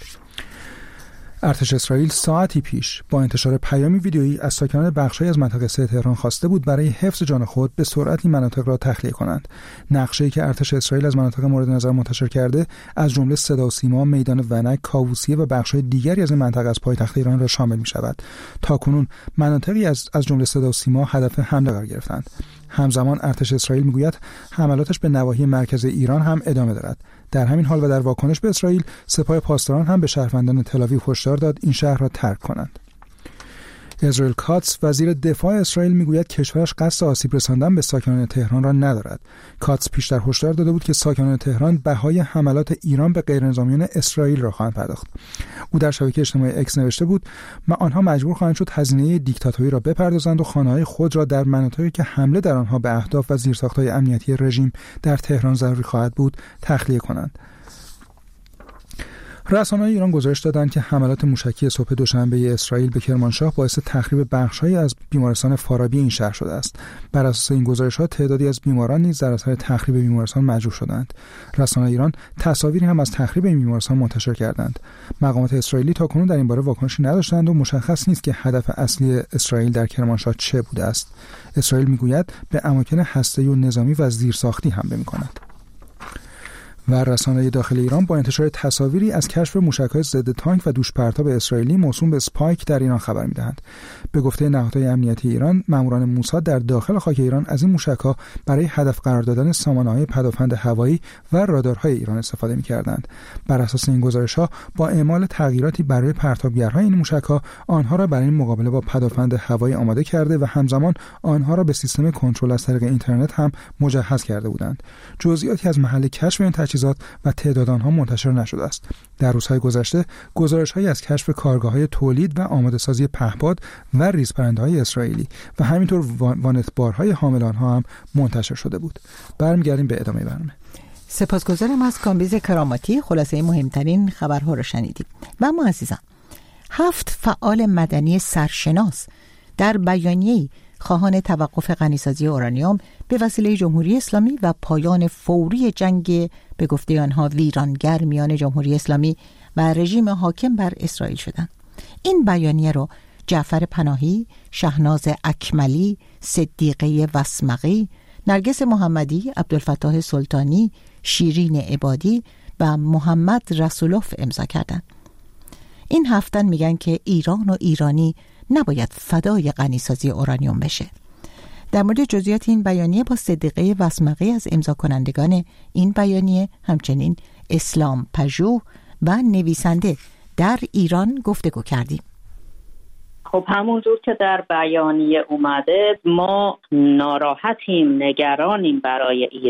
ارتش اسرائیل ساعتی پیش با انتشار پیامی ویدیویی از ساکنان بخش‌هایی از منطقه سه تهران خواسته بود برای حفظ جان خود به سرعت این مناطق را تخلیه کنند. نقشه‌ای که ارتش اسرائیل از مناطق مورد نظر منتشر کرده از جمله صدا و سیما، میدان ونک، کاووسیه و بخش‌های دیگری از این منطقه از پایتخت ایران را شامل می‌شود. تاکنون مناطقی از از جمله صدا و سیما هدف حمله قرار گرفتند. همزمان ارتش اسرائیل میگوید حملاتش به نواحی مرکز ایران هم ادامه دارد. در همین حال و در واکنش به اسرائیل، سپاه پاسداران هم به شهروندان تل‌آویو هشدار داد این شهر را ترک کنند. اسرائیل کاتس وزیر دفاع اسرائیل میگوید کشورش قصد آسیب رساندن به ساکنان تهران را ندارد. کاتس پیشتر هشدار داده بود که ساکنان تهران بهای حملات ایران به غیرنظامیان اسرائیل را خواهند پرداخت. او در شبکه اجتماعی اکس نوشته بود: ما آنها مجبور خواهند شد هزینه دیکتاتوری را بپردازند و خانه‌های خود را در مناطقی که حمله در آنها به اهداف و زیرساخت‌های امنیتی رژیم در تهران ضروری خواهد بود تخلیه کنند. رسانه‌های ایران گزارش دادند که حملات موشکی صبح دوشنبه اسرائیل به کرمانشاه باعث تخریب بخش‌هایی از بیمارستان فارابی این شهر شده است. بر اساس این گزارش‌ها تعدادی از بیماران نیز در اثر تخریب بیمارستان مجروح شدند. رسانه‌های ایران تصاویری هم از تخریب این بیمارستان منتشر کردند. مقامات اسرائیلی تاکنون در این باره واکنشی نداشتند و مشخص نیست که هدف اصلی اسرائیل در کرمانشاه چه بوده است. اسرائیل می‌گوید به اماکن هسته‌ای و نظامی و زیرساختی حمله می‌کند. و رسانه‌های داخل ایران با انتشار تصاویری از کشف موشک‌های ضد تانک و دوشپرتاب اسرائیلی موسوم به اسپایک در ایران خبر می‌دهند. به گفته نهادهای امنیتی ایران، ماموران موساد در داخل خاک ایران از این موشک‌ها برای هدف قرار دادن سامانه‌های پدافند هوایی و رادارهای ایران استفاده می‌کردند. بر اساس این گزارش‌ها با اعمال تغییراتی برای پرتابگرهای این موشک‌ها، آنها را برای مقابله با پدافند هوایی آماده کرده و همزمان آنها را به سیستم کنترل از طریق اینترنت هم مجهز کرده بودند. جزئیاتی از محل کشف این تجهیزات و تعداد آنها منتشر نشده است. در روزهای گذشته گزارش‌هایی از کشف کارگاه‌های تولید و آماده‌سازی پهپاد و ریزپرنده‌های اسرائیلی و همینطور وانتبارهای حامل آنها هم منتشر شده بود. برمیگردیم به ادامه برنامه. سپاسگزارم از کامبیز کراماتی. خلاصه مهمترین خبرها رو شنیدیم. و اما عزیزان، هفت فعال مدنی سرشناس در بیانیه‌ای خواهان توقف غنیسازی اورانیوم به وسیله جمهوری اسلامی و پایان فوری جنگ به گفته آنها ویرانگر میان جمهوری اسلامی و رژیم حاکم بر اسرائیل شدند. این بیانیه را جعفر پناهی، شهناز اکملی، صدیقه وسمقی، نرگس محمدی، عبدالفتاح سلطانی، شیرین عبادی و محمد رسولوف امضا کردند. این هفتن میگن که ایران و ایرانی نباید فدای غنیسازی اورانیوم بشه. در مورد جزئیات این بیانیه با صدیقه وسمقی از امضا کنندگان این بیانیه، همچنین اسلام پژوه و نویسنده در ایران گفتگو کردیم. خب همونجور که در بیانیه اومده، ما ناراحتیم، نگرانیم برای ایران.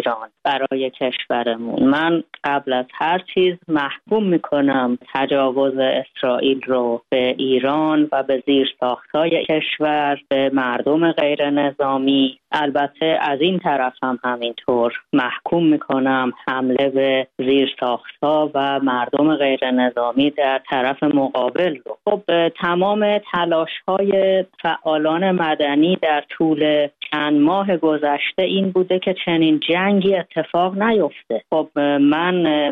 برای کشورمون. من قبل از هر چیز محکوم میکنم تجاوز اسرائیل رو به ایران و به زیرساخت‌های کشور، به مردم غیر نظامی. البته از این طرف هم همینطور محکوم میکنم حمله به زیرساخت‌ها و مردم غیر نظامی در طرف مقابل رو. خب تمام تلاش‌های فعالان مدنی در طول چند ماه گذشته این بوده که چنین جنگی اتفاق نیفته. خب من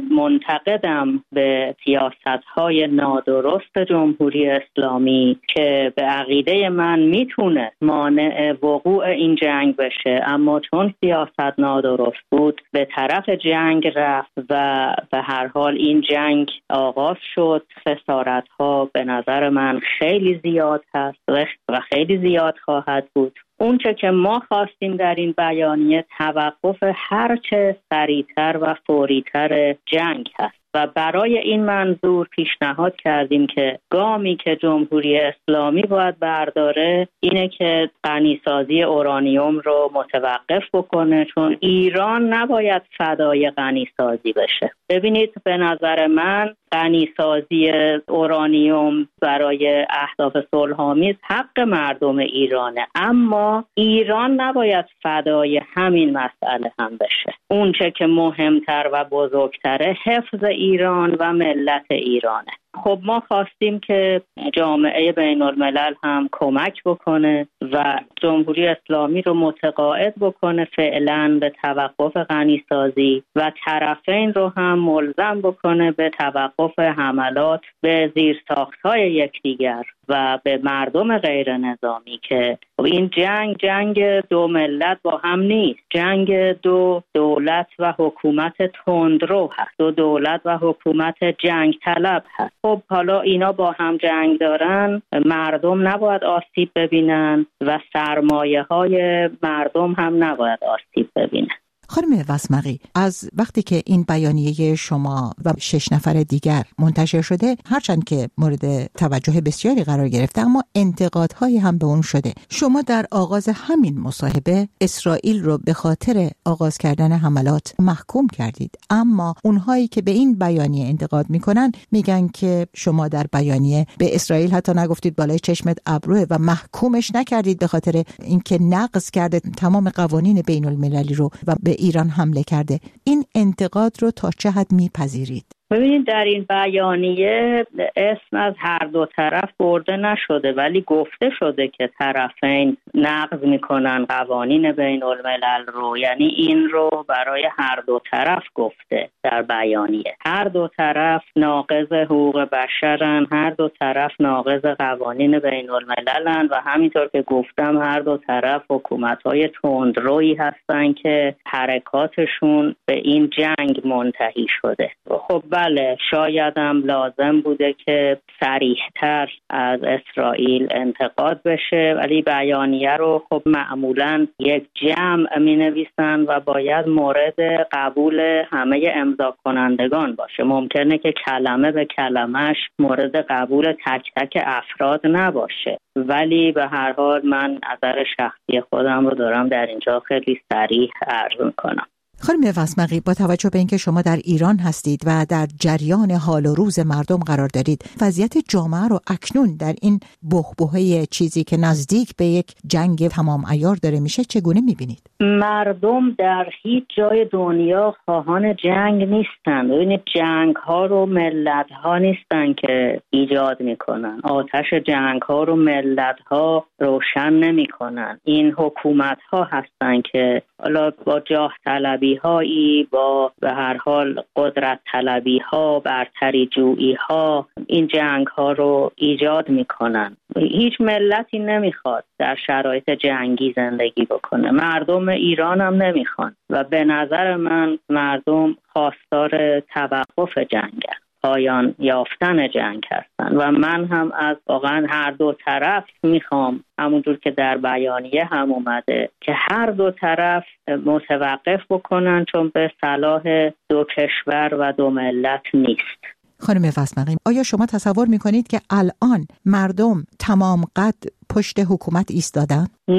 منتقدم به سیاست‌های نادرست جمهوری اسلامی که به عقیده من میتونه مانع وقوع این جنگ بشه، اما چون سیاست نادرست بود به طرف جنگ رفت و به هر حال این جنگ آغاز شد. خسارت‌ها به نظر من خیلی زیاد هست و خیلی زیاد خواهد بود. اونچه که ما خواستیم در این بیانیه توقف هرچه سریعتر و فوریتر جنگ هست و برای این منظور پیشنهاد کردیم که گامی که جمهوری اسلامی باید برداره اینه که غنیسازی اورانیوم رو متوقف بکنه، چون ایران نباید فدای غنیسازی بشه. ببینید به نظر من غنیسازی اورانیوم برای اهداف صلح‌آمیز حق مردم ایرانه، اما ایران نباید فدای همین مسئله هم بشه. اونچه که مهمتر و بزرگتره حفظ ایران و ملت ایرانه. خب ما خواستیم که جامعه بین الملل هم کمک بکنه و جمهوری اسلامی رو متقاعد بکنه فعلا به توقف غنیسازی و طرفین رو هم ملزم بکنه به توقف حملات به زیرساخت‌های یکدیگر و به مردم غیر نظامی. که این جنگ جنگ دو ملت با هم نیست، جنگ دو دولت و حکومت تندرو هست، دو دولت و حکومت جنگ طلب هست. خب حالا اینا با هم جنگ دارن، مردم نباید آسیب ببینن و سرمایه های مردم هم نباید آسیب ببینن. خانم وسمقی، از وقتی که این بیانیه شما و شش نفر دیگر منتشر شده، هرچند که مورد توجه بسیاری قرار گرفته اما انتقادهایی هم به اون شده. شما در آغاز همین مصاحبه اسرائیل رو به خاطر آغاز کردن حملات محکوم کردید، اما اونهایی که به این بیانیه انتقاد میکنن میگن که شما در بیانیه به اسرائیل حتی نگفتید بالای چشمت ابروه و محکومش نکردید به خاطر اینکه نقض کرده تمام قوانین بین المللی رو و به ایران حمله کرده. این انتقاد رو تا چه حد میپذیرید؟ ببینید در این بیانیه اسم از هر دو طرف برده نشده، ولی گفته شده که طرفین نقض میکنن قوانین بین الملل رو، یعنی این رو برای هر دو طرف گفته در بیانیه. هر دو طرف ناقض حقوق بشرن، هر دو طرف ناقض قوانین بین المللن و همینطور که گفتم هر دو طرف حکومت‌های تندرویی هستن که حرکاتشون به این جنگ منتهی شده. خب بله، شاید هم لازم بوده که صریح‌تر از اسرائیل انتقاد بشه، ولی بیانیه رو خب معمولاً یک جمع می‌نویسن و باید مورد قبول همه امضا کنندگان باشه. ممکنه که کلمه به کلمش مورد قبول تک تک افراد نباشه، ولی به هر حال من نظر شخصی خودم رو دارم در اینجا خیلی صریح عرض می‌کنم. خانم وسمقی، با توجه به اینکه شما در ایران هستید و در جریان حال و روز مردم قرار دارید، وضعیت جامعه رو اکنون در این بحبوحه چیزی که نزدیک به یک جنگ تمام عیار داره میشه چگونه میبینید؟ مردم در هیچ جای دنیا خواهان جنگ نیستن. ببینید جنگ ها رو ملت ها نیستن که ایجاد میکنن، آتش جنگ ها رو ملت ها روشن نمیکنن. این حکومت ها هستن که حالا با جاه طلبی هایی، با به هر حال قدرت طلبی ها، برتری جویی ها این جنگ ها رو ایجاد میکنن. هیچ ملتی نمیخواد در شرایط جنگی زندگی بکنه، مردم ایران هم نمیخوان و به نظر من مردم خواستار توقف جنگ هست، پایان یافتن جنگ هستن و من هم از واقعا هر دو طرف میخوام، همونجور که در بیانیه هم اومده، که هر دو طرف متوقف بکنن، چون به صلاح دو کشور و دو ملت نیست. خانم وسمقی، آیا شما تصور میکنید که الان مردم تمام قد پشت حکومت ایستادن؟ نه،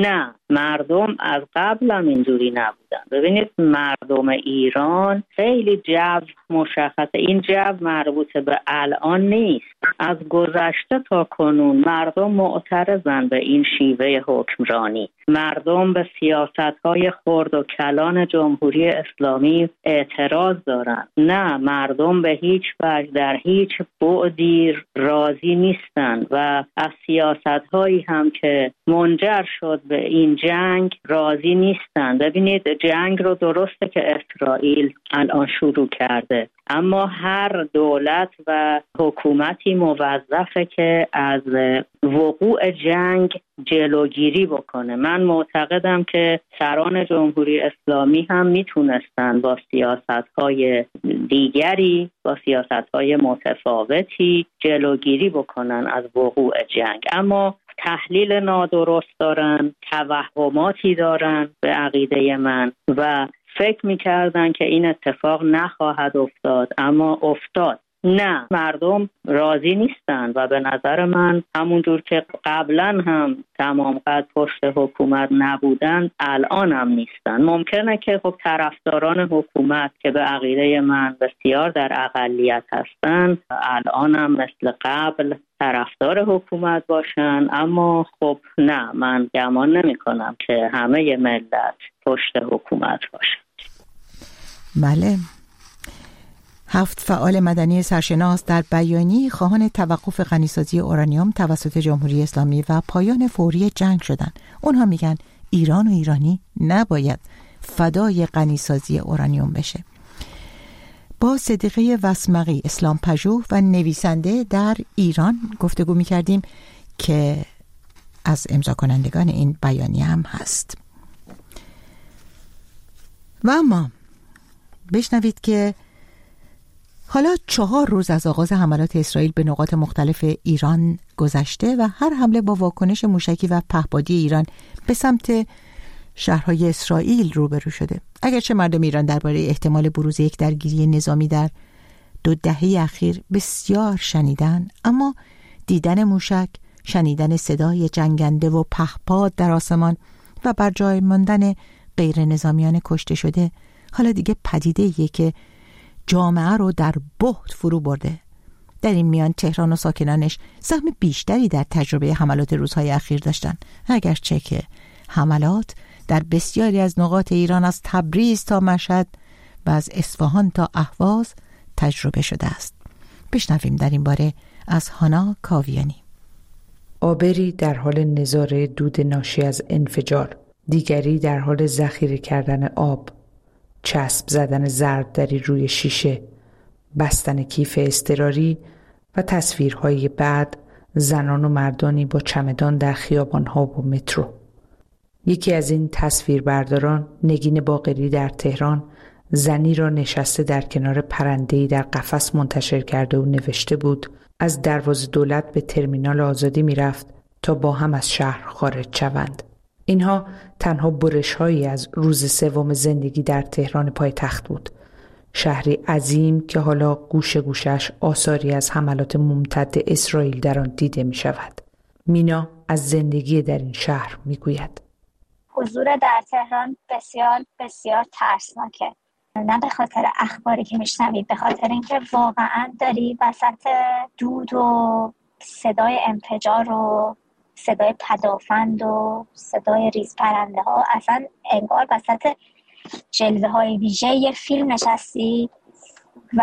مردم از قبل هم اینجوری نبودن. ببینید مردم ایران خیلی جو مشخصه. این جو مربوط به الان نیست. از گذشته تا کنون مردم معترضن به این شیوه حکمرانی. مردم به سیاست‌های خرد و کلان جمهوری اسلامی اعتراض دارن. نه، مردم به هیچ وجه در هیچ بعدی راضی نیستن و از سیاست‌هایی هم که منجر شد به این جنگ راضی نیستن. ببینید جنگ رو درسته که اسرائیل الان شروع کرده، اما هر دولت و حکومتی موظفه که از وقوع جنگ جلوگیری بکنه. من معتقدم که سران جمهوری اسلامی هم میتونستن با سیاست‌های دیگری، با سیاست‌های متفاوتی جلوگیری بکنن از وقوع جنگ، اما تحلیل نادرست دارن، توهماتی دارن به عقیده من و فکر میکردن که این اتفاق نخواهد افتاد، اما افتاد. نه، مردم راضی نیستن و به نظر من همونجور که قبلا هم تمام قد پشت حکومت نبودن الان هم نیستن. ممکنه که خب طرفداران حکومت که به عقیده من بسیار در اقلیت هستن الان هم مثل قبل طرفدار حکومت باشن، اما خب نه، من گمان نمی کنم که همه ملت پشت حکومت باشن. بله. هفت فعال مدنی سرشناس در بیانیه خواهان توقف غنیسازی اورانیوم توسط جمهوری اسلامی و پایان فوری جنگ شدن. اونها میگن ایران و ایرانی نباید فدای غنیسازی اورانیوم بشه. با صدیقه وسمقی، اسلام پژوه و نویسنده در ایران گفتگو میکردیم که از امضا کنندگان این بیانیه هم هست. و اما بشنوید که حالا چهار روز از آغاز حملات اسرائیل به نقاط مختلف ایران گذشته و هر حمله با واکنش موشکی و پهپادی ایران به سمت شهرهای اسرائیل روبرو شده. اگرچه مردم ایران درباره احتمال بروز یک درگیری نظامی در دو دهه اخیر بسیار شنیدن، اما دیدن موشک، شنیدن صدای جنگنده و پهپاد در آسمان و بر جای ماندن غیر نظامیان کشته شده حالا دیگه پدیده‌ایه که جامعه رو در بحت فرو برده. در این میان تهران و ساکنانش سهم بیشتری در تجربه حملات روزهای اخیر داشتن، اگرچه که حملات در بسیاری از نقاط ایران از تبریز تا مشهد و از اصفهان تا اهواز تجربه شده است. بشنویم در این باره از هانا کاویانی. آبری در حال نظاره دود ناشی از انفجار، دیگری در حال ذخیره کردن آب، چسب زدن زردری روی شیشه، بستن کیف اضطراری و تصویرهای بعد زنان و مردانی با چمدان در خیابان‌ها و مترو. یکی از این تصویربرداران، نگین باقری در تهران، زنی را نشسته در کنار پرنده‌ای در قفس منتشر کرده و نوشته بود از دروازه دولت به ترمینال آزادی می رفت تا با هم از شهر خارج شوند. اینها تنها برش‌هایی از روز سوم زندگی در تهران پایتخت بود. شهری عظیم که حالا گوشه گوشش آثاری از حملات ممتد اسرائیل در آن دیده می شود. مینا از زندگی در این شهر می گوید. حضور در تهران بسیار بسیار ترسناکه. نه به خاطر اخباری که میشنوید، به خاطر اینکه واقعا داری وسط دود و صدای انفجار و صدای پدافند و صدای ریز پرنده ها، اصلا انگار وسط جلوه های ویژه یه فیلم نشستی و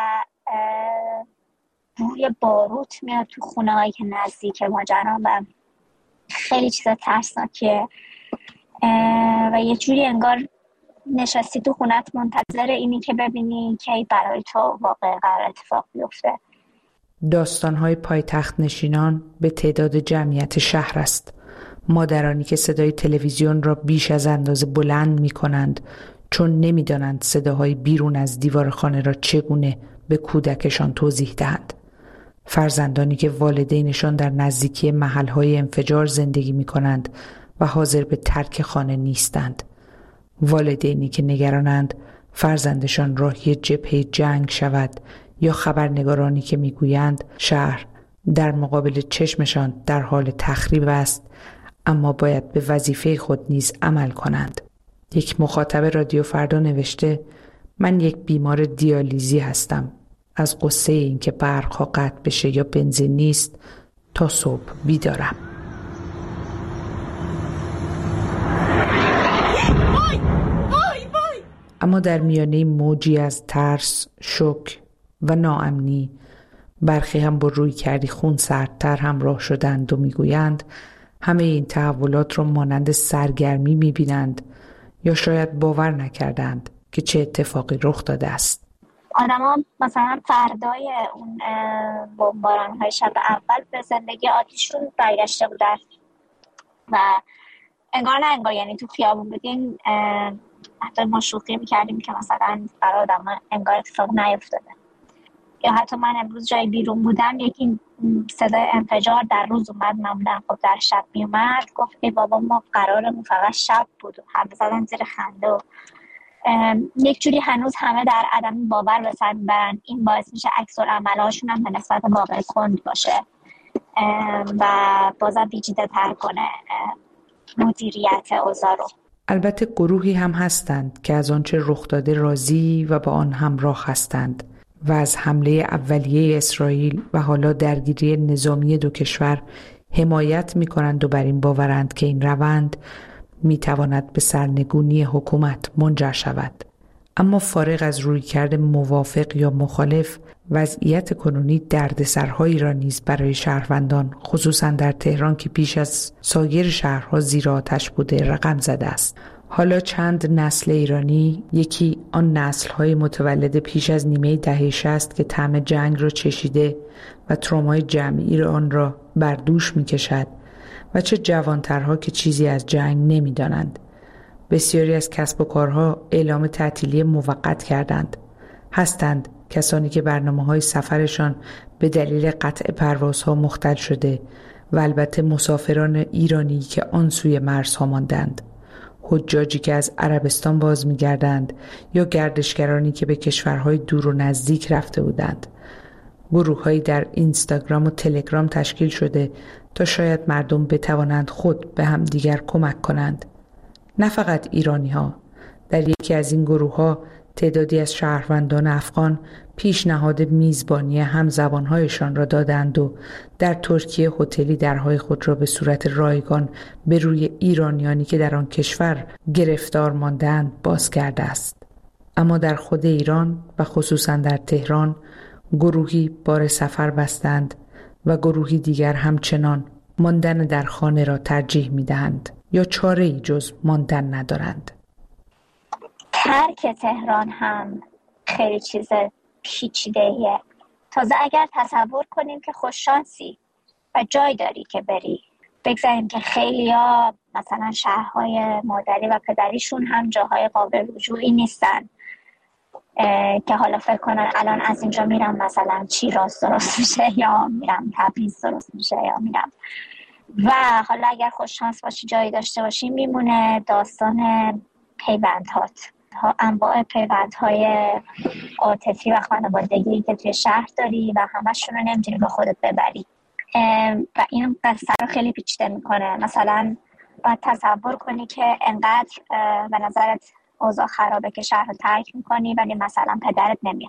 بوی باروت میاد تو خونه هایی که نزدیک ماجران و خیلی چیزا ترسناکیه و یه جوری انگار نشستی تو خونت منتظر اینی که ببینی که برای تو واقع قرار اتفاق بیفته. داستان‌های پایتخت نشینان به تعداد جمعیت شهر است. مادرانی که صدای تلویزیون را بیش از اندازه بلند می‌کنند چون نمی‌دانند صداهای بیرون از دیوار خانه را چگونه به کودکشان توضیح دهند. فرزندانی که والدینشان در نزدیکی محل‌های انفجار زندگی می‌کنند و حاضر به ترک خانه نیستند. والدینی که نگرانند فرزندشان راهی جبهه جنگ شود یا خبرنگارانی که میگویند شهر در مقابل چشمشان در حال تخریب است، اما باید به وظیفه خود نیز عمل کنند. یک مخاطب رادیو فردا نوشته: من یک بیمار دیالیزی هستم. از قصه این که برق‌ها قطع بشه یا بنزین نیست تا صبح بیدارم. اما در میانه موجی از ترس، شوک و ناامنی، برخی هم با روی کردی خون سردتر همراه شدند و میگویند همه این تحولات را مانند سرگرمی میبینند یا شاید باور نکردند که چه اتفاقی رخ داده است. آدم ها مثلا فردای اون بمباران های شب اول به زندگی عادیشون برگشته بودن و انگار نه انگار، یعنی تو خیابون بودیم حتی ما شوخی میکردیم که مثلا برای آدم ها انگار اتفاق نیفتاده. یا حتی من امروز جای بیرون بودم، یکی صدای انفجار در روز اومد، من بودم خب در شب میومد، گفت ای بابا ما قرارمون فقط شب بود و همه زدن زیر خنده و یک جوری هنوز همه در عدم باور به سر میبرن. این باعث میشه عکس العمل‌هاشون هم به نسبت واقع کند باشه و بازم پیچیده تر کنه مدیریت اوضاع رو. البته گروهی هم هستند که از آنچه رخ داده راضی و با آن همراه هستند و از حمله اولیه اسرائیل و حالا درگیری نظامی دو کشور حمایت می‌کنند و بر این باورند که این روند می‌تواند به سرنگونی حکومت منجر شود. اما فارغ از رویکرد موافق یا مخالف، وضعیت کنونی دردسرهایی را نیز برای شهروندان، خصوصا در تهران که پیش از سایر شهرها زیر آتش بوده، رقم زده است. حالا چند نسل ایرانی، یکی آن نسل‌های متولد پیش از نیمه دهه شصت که طعم جنگ را چشیده و ترومای جمعی را آن را بر دوش می‌کشد، و چه جوانترها که چیزی از جنگ نمی‌دانند. بسیاری از کسب و کارها اعلام تعطیلی موقت کردند. هستند کسانی که برنامه‌های سفرشان به دلیل قطع پروازها مختل شده و البته مسافران ایرانی که آن سوی مرزها ماندند. حجاجی که از عربستان باز می‌گردند یا گردشگرانی که به کشورهای دور و نزدیک رفته بودند. گروه‌هایی در اینستاگرام و تلگرام تشکیل شده تا شاید مردم بتوانند خود به هم دیگر کمک کنند. نه فقط ایرانی‌ها. در یکی از این گروه‌ها تعدادی از شهروندان افغان پیشنهاد میزبانی همزبان‌هایشان را دادند و در ترکیه هتلی درهای خود را به صورت رایگان به روی ایرانیانی که در آن کشور گرفتار ماندند باز کرده است. اما در خود ایران و خصوصا در تهران گروهی بار سفر بستند و گروهی دیگر همچنان ماندن در خانه را ترجیح می‌دهند یا چاره‌ای جز ماندن ندارند. ترک تهران هم خیلی چیز پیچیده‌ایه. تازه اگر تصور کنیم که خوششانسی و جای داری که بری، بگذاریم که خیلیا مثلا شهرهای مادری و پدریشون هم جاهای قابل رجوعی نیستن که حالا فکر کنن الان از اینجا میرم مثلا چیراز درست میشه یا میرم تبریز درست میشه یا میرم، و حالا اگر خوش شانس باشی جایی داشته باشی میمونه داستان پیوندهات، انواع پیوندهای عاطفی و خانوادگی که توی شهر داری و همشون رو نمیتونی با خودت ببری و این قصه رو خیلی پیچیده میکنه. مثلا باید تصور کنی که انقدر به نظرت اوضاع خرابه که شهر رو ترک میکنی ولی مثلا پدرت نمیاد،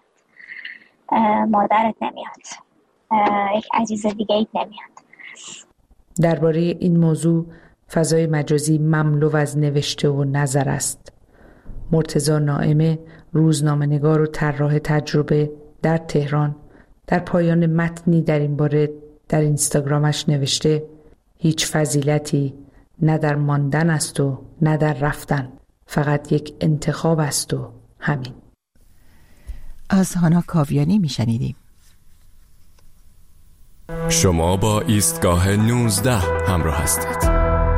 مادرت نمیاد، یک عزیز دیگه ایت نمیاد. درباره این موضوع فضای مجازی مملو از نوشته و نظر است. مرتضی ناعمه، روزنامه‌نگار و طراح تجربه در تهران، در پایان متنی در این باره در اینستاگرامش نوشته: هیچ فضیلتی نه در ماندن است و نه در رفتن، فقط یک انتخاب است و همین. از هانا کاویانی میشنیدیم. شما با ایستگاه نوزده همراه هستید.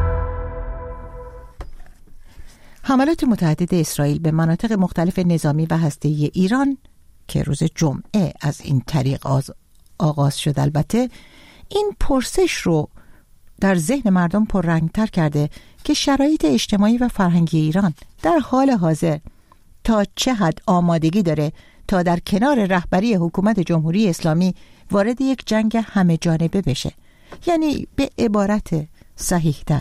حملات متعدد اسرائیل به مناطق مختلف نظامی و هسته‌ای ایران که روز جمعه از این طریق آغاز شد، البته این پرسش رو در ذهن مردم پررنگتر کرده که شرایط اجتماعی و فرهنگی ایران در حال حاضر تا چه حد آمادگی داره تا در کنار رهبری حکومت جمهوری اسلامی وارد یک جنگ همه جانبه بشه. یعنی به عبارت صحیح تر.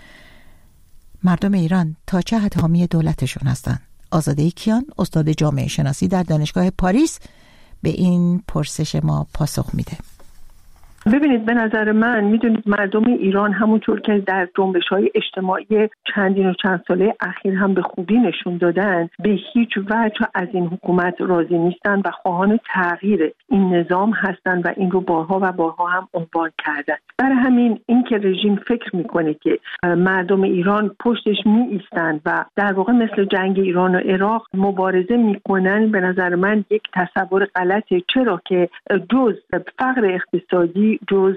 مردم ایران تا چه حد حامی دولتشون هستند؟ آزاده کیان، استاد جامعه شناسی در دانشگاه پاریس، به این پرسش ما پاسخ میده. ببینید، به نظر من میدونید مردم ایران همونطور که در جنبش‌های اجتماعی چندین و چند ساله اخیر هم به خوبی نشون دادن، به هیچ وجه از این حکومت راضی نیستن و خواهان تغییر این نظام هستن و این رو بارها و بارها هم عنوان کردن. برای همین این که رژیم فکر میکنه که مردم ایران پشتش می ایستن و در واقع مثل جنگ ایران و عراق مبارزه میکنن، به نظر من یک تصور غلطه. چرا که جز فقر اقتصادی، جز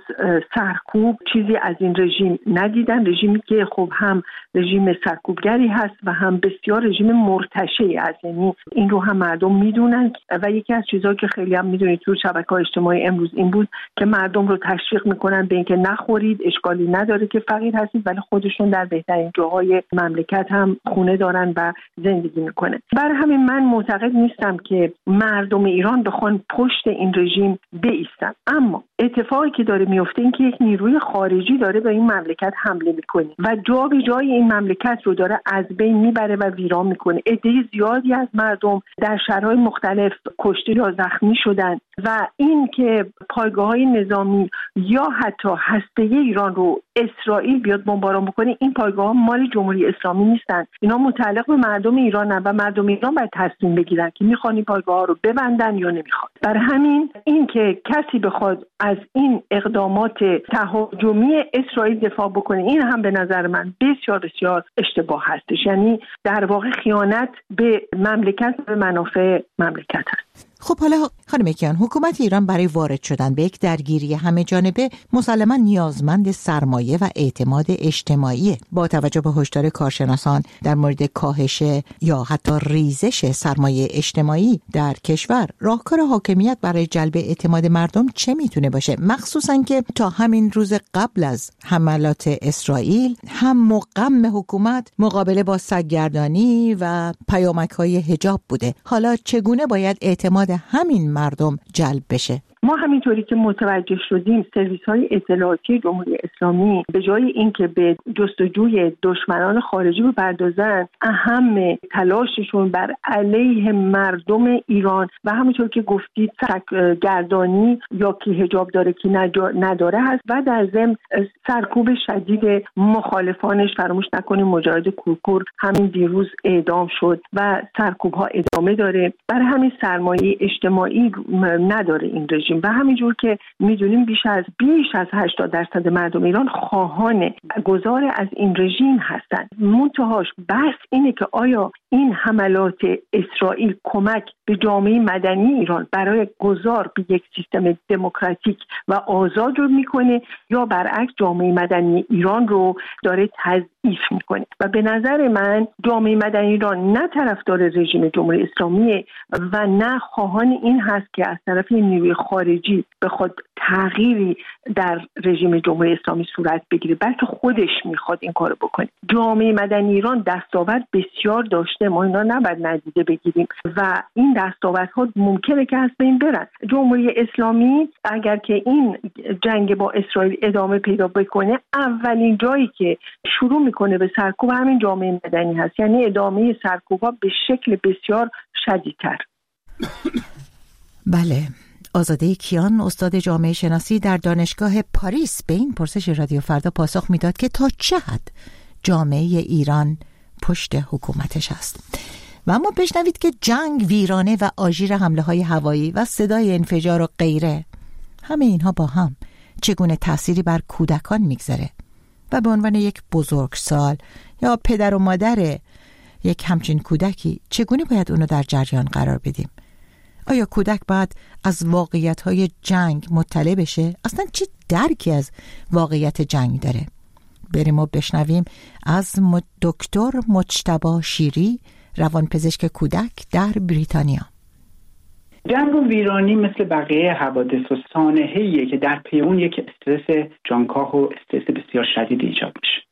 سرکوب چیزی از این رژیم ندیدن. رژیمی که خب هم رژیم سرکوبگری هست و هم بسیار رژیم مرتشی است، یعنی این رو هم مردم میدونن. و یکی از چیزهایی که خیلی هم میدونید تو شبکه‌های اجتماعی امروز این بود که مردم رو تشویق میکنن به اینکه نخورید، اشکالی نداره که فقیر هستید، ولی خودشون در بهترین جاهای مملکت هم خونه دارن و زندگی میکنن. برای همین من معتقد نیستم که مردم ایران بخوان پشت این رژیم بایستن. اما اتفاقی که داره میفته این که یک نیروی خارجی داره به این مملکت حمله میکنه و جا به جای این مملکت رو داره از بین میبره و ویران میکنه. عده زیادی از مردم در شرایط مختلف کشته یا زخمی شدن و این که پایگاه‌های نظامی یا حتی هسته ایران رو اسرائیل بیاد بمباران بکنه، این پایگاه‌ها مال جمهوری اسلامی نیستن. اینا متعلق به مردم ایرانن و مردم ایران باید تصمیم بگیرن که میخوان این پایگاه‌ها رو ببندن یا نمیخوان. برای همین این که کسی بخواد از این اقدامات تهاجمی اسرائیل دفاع بکنه، این هم به نظر من بسیار بسیار اشتباه هستش. یعنی در واقع خیانت به مملکت و به منافع مملکت هست. خب حالا خانم کیان، حکومت ایران برای وارد شدن به یک درگیری همه جانبه مسلماً نیازمند سرمایه و اعتماد اجتماعی. با توجه به هشدار کارشناسان در مورد کاهش یا حتی ریزش سرمایه اجتماعی در کشور، راهکار حاکمیت برای جلب اعتماد مردم چه میتونه باشه؟ مخصوصاً که تا همین روز قبل از حملات اسرائیل هم مقام حکومت مقابله با سرگردانی و پیامک‌های حجاب بوده. حالا چگونه باید اعتماد همین مردم جلب بشه؟ ما همینطوری که متوجه شدیم سرویس‌های اطلاعاتی جمهوری اسلامی به جای اینکه به جستجوی دشمنان خارجی بپردازن، اهم تلاششون بر علیه مردم ایران و همونطور که گفتید سرگردانی یا کی حجاب داره کی نداره هست و در ضمن سرکوب شدید مخالفانش. فراموش نکنیم مجاهد کورکور همین دیروز اعدام شد و سرکوب‌ها ادامه داره. برای همین سرمایه اجتماعی نداره این رژیم و همینجور که میدونیم بیش از بیش از هشتاد درصد مردم ایران خواهان گذار از این رژیم هستند. منتهاش بحث اینه که آیا این حملات اسرائیل کمک به جامعه مدنی ایران برای گذار به یک سیستم دموکراتیک و آزاد رو میکنه یا برعکس جامعه مدنی ایران رو داره تضعیف میکنه. و به نظر من جامعه مدنی ایران نه طرفدار رژیم جمهوری اسلامی و نه خواهان این هست که از طرف نیروی خارجی بخواد تغییری در رژیم جمهوری اسلامی صورت بگیره، بلکه خودش میخواد این کارو بکنه. جامعه مدنی ایران دستاورد بسیار داشته، ما اینا نباید ندیده بگیریم و این دستاوردها ممکنه که از بین برن. جمهوری اسلامی اگر که این جنگ با اسرائیل ادامه پیدا بکنه، اولین جایی که شروع میکنه به سرکوب همین جامعه مدنی هست، یعنی ادامه سرکوب‌ها به شکل بسیار شدیدتر. بله، آزاده کیان، استاد جامعه شناسی در دانشگاه پاریس، به این پرسش رادیو فردا پاسخ میداد که تا چه حد جامعه ایران پشت حکومتش است. و اما بشنوید که جنگ، ویرانه و آژیر حمله های هوایی و صدای انفجار و غیره، همه اینها با هم چگونه تأثیری بر کودکان میگذاره و به عنوان یک بزرگسال یا پدر و مادر یک همچین کودکی چگونه باید اونو در جریان قرار بدیم؟ آیا کودک باید از واقعیت‌های جنگ مطلع بشه؟ اصلا چه درکی از واقعیت جنگ داره؟ بریم و بشنویم از دکتر مجتبی شیری، روانپزشک کودک در بریتانیا. جنگ و ویرانی مثل بقیه حوادث و سانحه‌ایه که در پی اون یک استرس جانکاه و استرس بسیار شدید ایجاد میشه.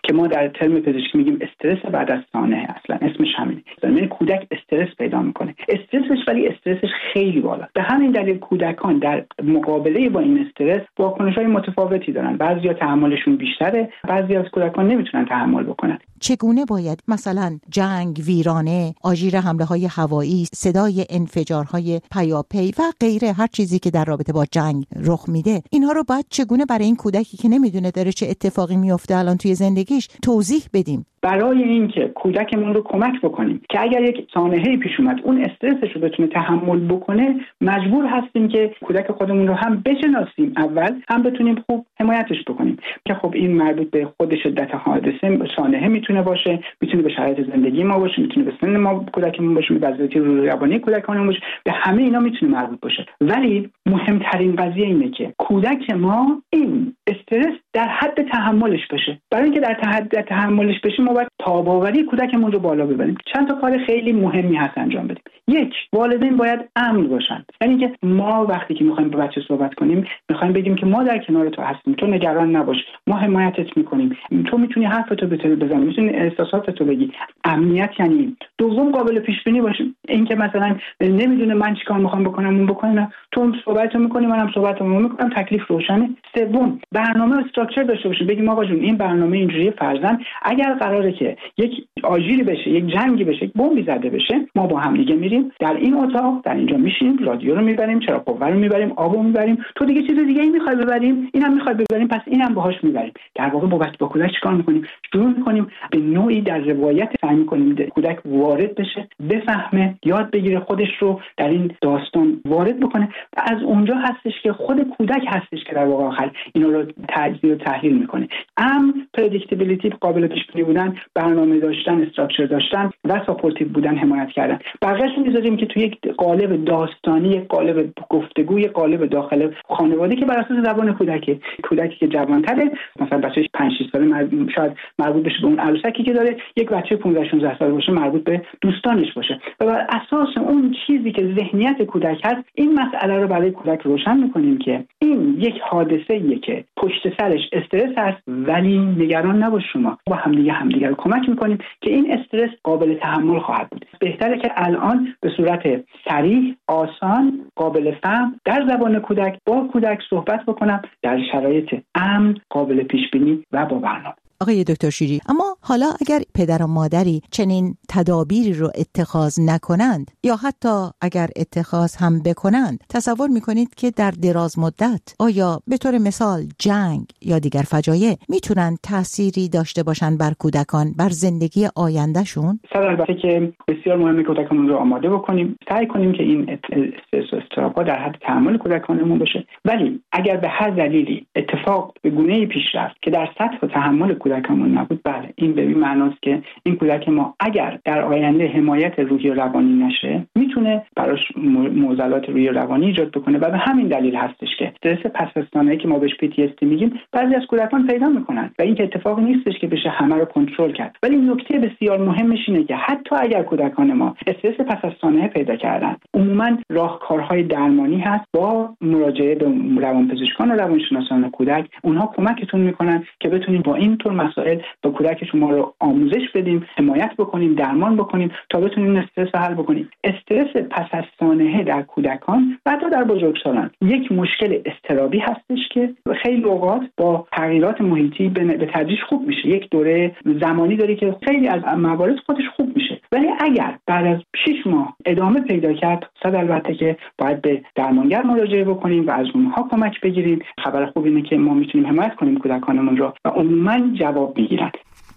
که ما در ترم پزشکی میگیم استرس بعد از سانحه. اصلا اسمش همینه، یعنی کودک استرس پیدا میکنه. استرسش ولی استرسش خیلی بالا. به همین دلیل کودکان در مقابله با این استرس واکنش‌های متفاوتی دارن. بعضیا تحملشون بیشتره، بعضی از کودکان نمیتونن تحمل بکنن. چگونه باید مثلا جنگ، ویرانه، آژیر حمله های هوایی، صدای انفجارهای پیاپی و غیره، هر چیزی که در رابطه با جنگ رخ میده، اینها رو باید چگونه برای این کودکی که نمیدونه داره چه اتفاقی میفته الان توی زندگیش توضیح بدیم؟ برای اینکه کودکمون رو کمک بکنیم که اگر یک سانحه‌ای پیش اومد اون استرسش رو بتونه تحمل بکنه، مجبور هستیم که کودک خودمون رو هم بشناسیم اول، هم بتونیم خوب حمایتش بکنیم. که خب این مربوط به خود شدت حادثه سانحه میتونه باشه، میتونه به شرایط زندگی ما باشه، میتونه به سن ما کودکمون باشه، به وضعیت روانی کودکانمون باشه، به همه اینا میتونه مربوط باشه. ولی مهمترین قضیه اینه که کودک ما این استرس در حد تحملش بشه. برای اینکه در حد تحملش بشه ما باید تاب‌آوری کودکمون رو بالا ببریم. چند تا کار خیلی مهمی هست انجام بدیم. یک، والدین باید امن باشن. یعنی که ما وقتی که میخوایم با بچه صحبت کنیم، میخوایم بگیم که ما در کنار تو هستیم، تو نگران نباش، ما حمایتت میکنیم، تو میتونی حرفتو بزنی، میتونی احساساتتو بگی. امنیت یعنی این. دوم، قابل پیش بینی باشیم. اینکه مثلا نمیدونه من چیکار میخوام بکنم اون بکنم، تو صحبتو میکنی منم صحبتمو میکنم، تکلیف روشنه. سوم، برنامه استراکچر داشته باشه. بگیم آقا جون این برنامه اینجوریه، فرضاً اگر قراره که یک آژیری بشه، یک جنگی بشه، یک بمبی زده بشه، ما با هم دیگه میریم در این اتاق، در اینجا میشینیم، رادیو رو میبریم، چراغ قوه رو میبریم، آبو میبریم، تو دیگه چیز دیگه ای میخوای ببریم، اینم میخوای ببریم، پس اینم باهاش میبریم. در واقع با با کودک چیکار میکنیم؟ شروع میکنیم به نوعی در روایت سعی میکنیم کودک وارد بشه، بفهمه، یاد بگیره، خودش رو در این داستان وارد بکنه. و از اونجا هستش که خود کودک هستش که در واقع آخر اینا رو تجزیه و تحلیل میکنه. ام پردیکتیبیلیتی، قابل پیش بینی بودن، برنامه داشتن، استراکچر داشتن و ساپورتیو بودن، حمایت کردن. بقیه‌اش رو میذاریم که توی یک قالب داستانی، یک قالب گفتگوی، قالب داخل خانواده که بر اساس زبان کودک، کودکی که جوان‌تره، مثلا بچه‌ش پنج شش ساله شاید مربوط بشه به اون عروسکی که داره، یک بچه پانزده شانزده ساله باشه مربوط به دوستانش باشه. و بر اساس اون چیزی که ذهنیت کودک هست، این مسئله رو برای کودک روشن می‌کنیم که این یک حادثه‌ایه که پشت سرش استرس هست، ولی نگران نباش، شما با همدیگه همدیگه رو کمک می‌کنیم که این استرس قابل تحمل خواهد بود. بهتره که الان به صورت صریح، آسان، قابل فهم در زبان کودک با کودک صحبت بکنم، در شرایط امن، قابل پیش بینی و با برنامه. آقای دکتر شیری، اما حالا اگر پدر و مادری چنین تدابیری رو اتخاذ نکنند یا حتی اگر اتخاذ هم بکنند، تصور میکنید که در دراز مدت آیا به طور مثال جنگ یا دیگر فجایع میتونن تأثیری داشته باشن بر کودکان، بر زندگی آیندهشون؟ صد البته که بسیار مهمه که کودکانمون رو آماده بکنیم، سعی کنیم که این استرس و استراب‌ها در حد تحمل کودکانمون باشه. ولی اگر به هر دلیلی اتفاق به گونه‌ای پیش رفت که در سطح تحمل کودکمون نبود، بله این به این معناست که این کودک ما اگر در آینده حمایت روحی و روانی نشه، میتونه براش معضلات روحی و روانی ایجاد بکنه. و به همین دلیل هستش که استرس پس از سانحه که ما بهش پی تی اس دی میگیم، بعضی از کودکان پیدا میکنن و این که اتفاقی نیستش که بشه همه رو کنترل کرد. ولی نکته بسیار مهمش اینه که حتی اگر کودکان ما استرس پس از سانحه پیدا کردن، عموما راهکارهای درمانی هست. با مراجعه به روانپزشکان و روانشناسان کودک، اونها کمکتون میکنن که بتونید با این طور مسائل با کودک شما رو آموزش بدیم، حمایت بکنیم، درمان بکنیم تا بتونیم استرس رو حل بکنیم. استرس پس از سانحه در کودکان و حتی در بزرگسالان یک مشکل اضطرابی هستش که خیلی اوقات با تغییرات محیطی به تدریج خوب میشه. یک دوره زمانی داره که خیلی از موارد خودش خوب میشه، ولی اگر بعد از شش ماه ادامه پیدا کرد، صد البته که باید به درمانگر مراجعه بکنیم و از اونها کمک بگیریم. خبر خوب اینه که ما میتونیم حمایت کنیم کودکانمون رو و عموما جواب میگیرن.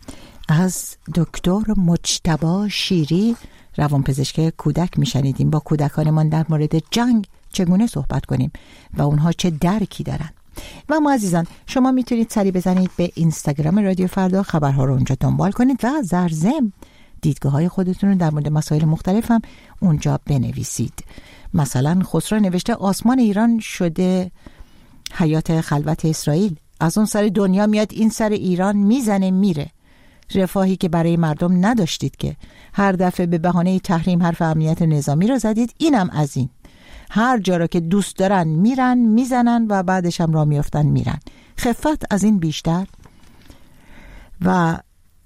از دکتر مجتبی شیری، روانپزشک کودک، میشنیدیم با کودکانمان در مورد جنگ چگونه صحبت کنیم و اونها چه درکی دارن. و ما عزیزان، شما میتونید سری بزنید به اینستاگرام رادیو فردا، خبرها رو اونجا دنبال کنید و در ضمن دیدگاه های خودتون رو در مورد مسائل مختلف هم اونجا بنویسید. مثلا خسرو نوشته آسمان ایران شده حیات خلوت اسرائیل، از اون سر دنیا میاد این سر ایران میزنه میره. رفاهی که برای مردم نداشتید که هر دفعه به بهانه تحریم حرف امنیت نظامی رو زدید، اینم از این. هر جا را که دوست دارن میرن میزنن و بعدش هم را میافتن میرن. خفت از این بیشتر. و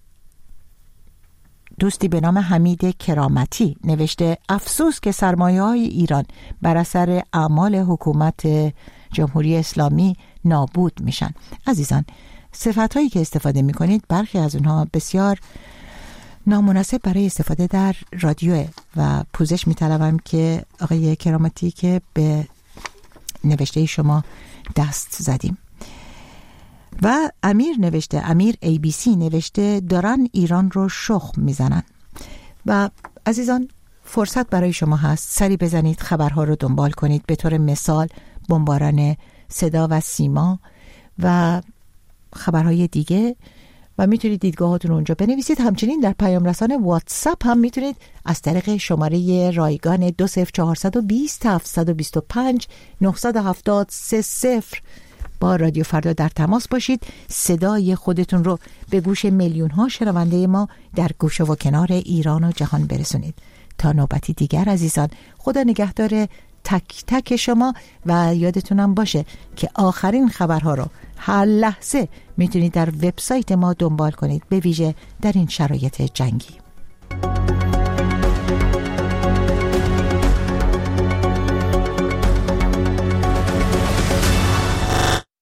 دوستی به نام حمید کرامتی نوشته افسوس که سرمایه‌های ایران بر اثر اعمال حکومت جمهوری اسلامی نابود میشن. عزیزان، صفت‌هایی که استفاده میکنید برخی از اونها بسیار نامناسب برای استفاده در رادیو و پوزش میطلبم که آقای کرامتی که به نوشته شما دست زدیم. و امیر نوشته، امیر ای بی سی نوشته دارن ایران رو شخم میزنن. و عزیزان، فرصت برای شما هست، سری بزنید خبرها رو دنبال کنید، به طور مثال بمباران صدا و سیما و خبرهای دیگه، و میتونید دیدگاهاتون اونجا بنویسید. همچنین در پیام رسان واتساپ هم میتونید از طریق شماره رایگان دو صفر چهار دو صفر هفت دو پنج نه هفت صفر سه صفر با رادیو فردا در تماس باشید. صدای خودتون رو به گوش میلیون ها شنونده ما در گوشه و کنار ایران و جهان برسونید. تا نوبتی دیگر عزیزان، خدا نگهدار تک تک شما و یادتونم باشه که آخرین خبرها رو هر لحظه میتونید در وبسایت ما دنبال کنید، به ویژه در این شرایط جنگی.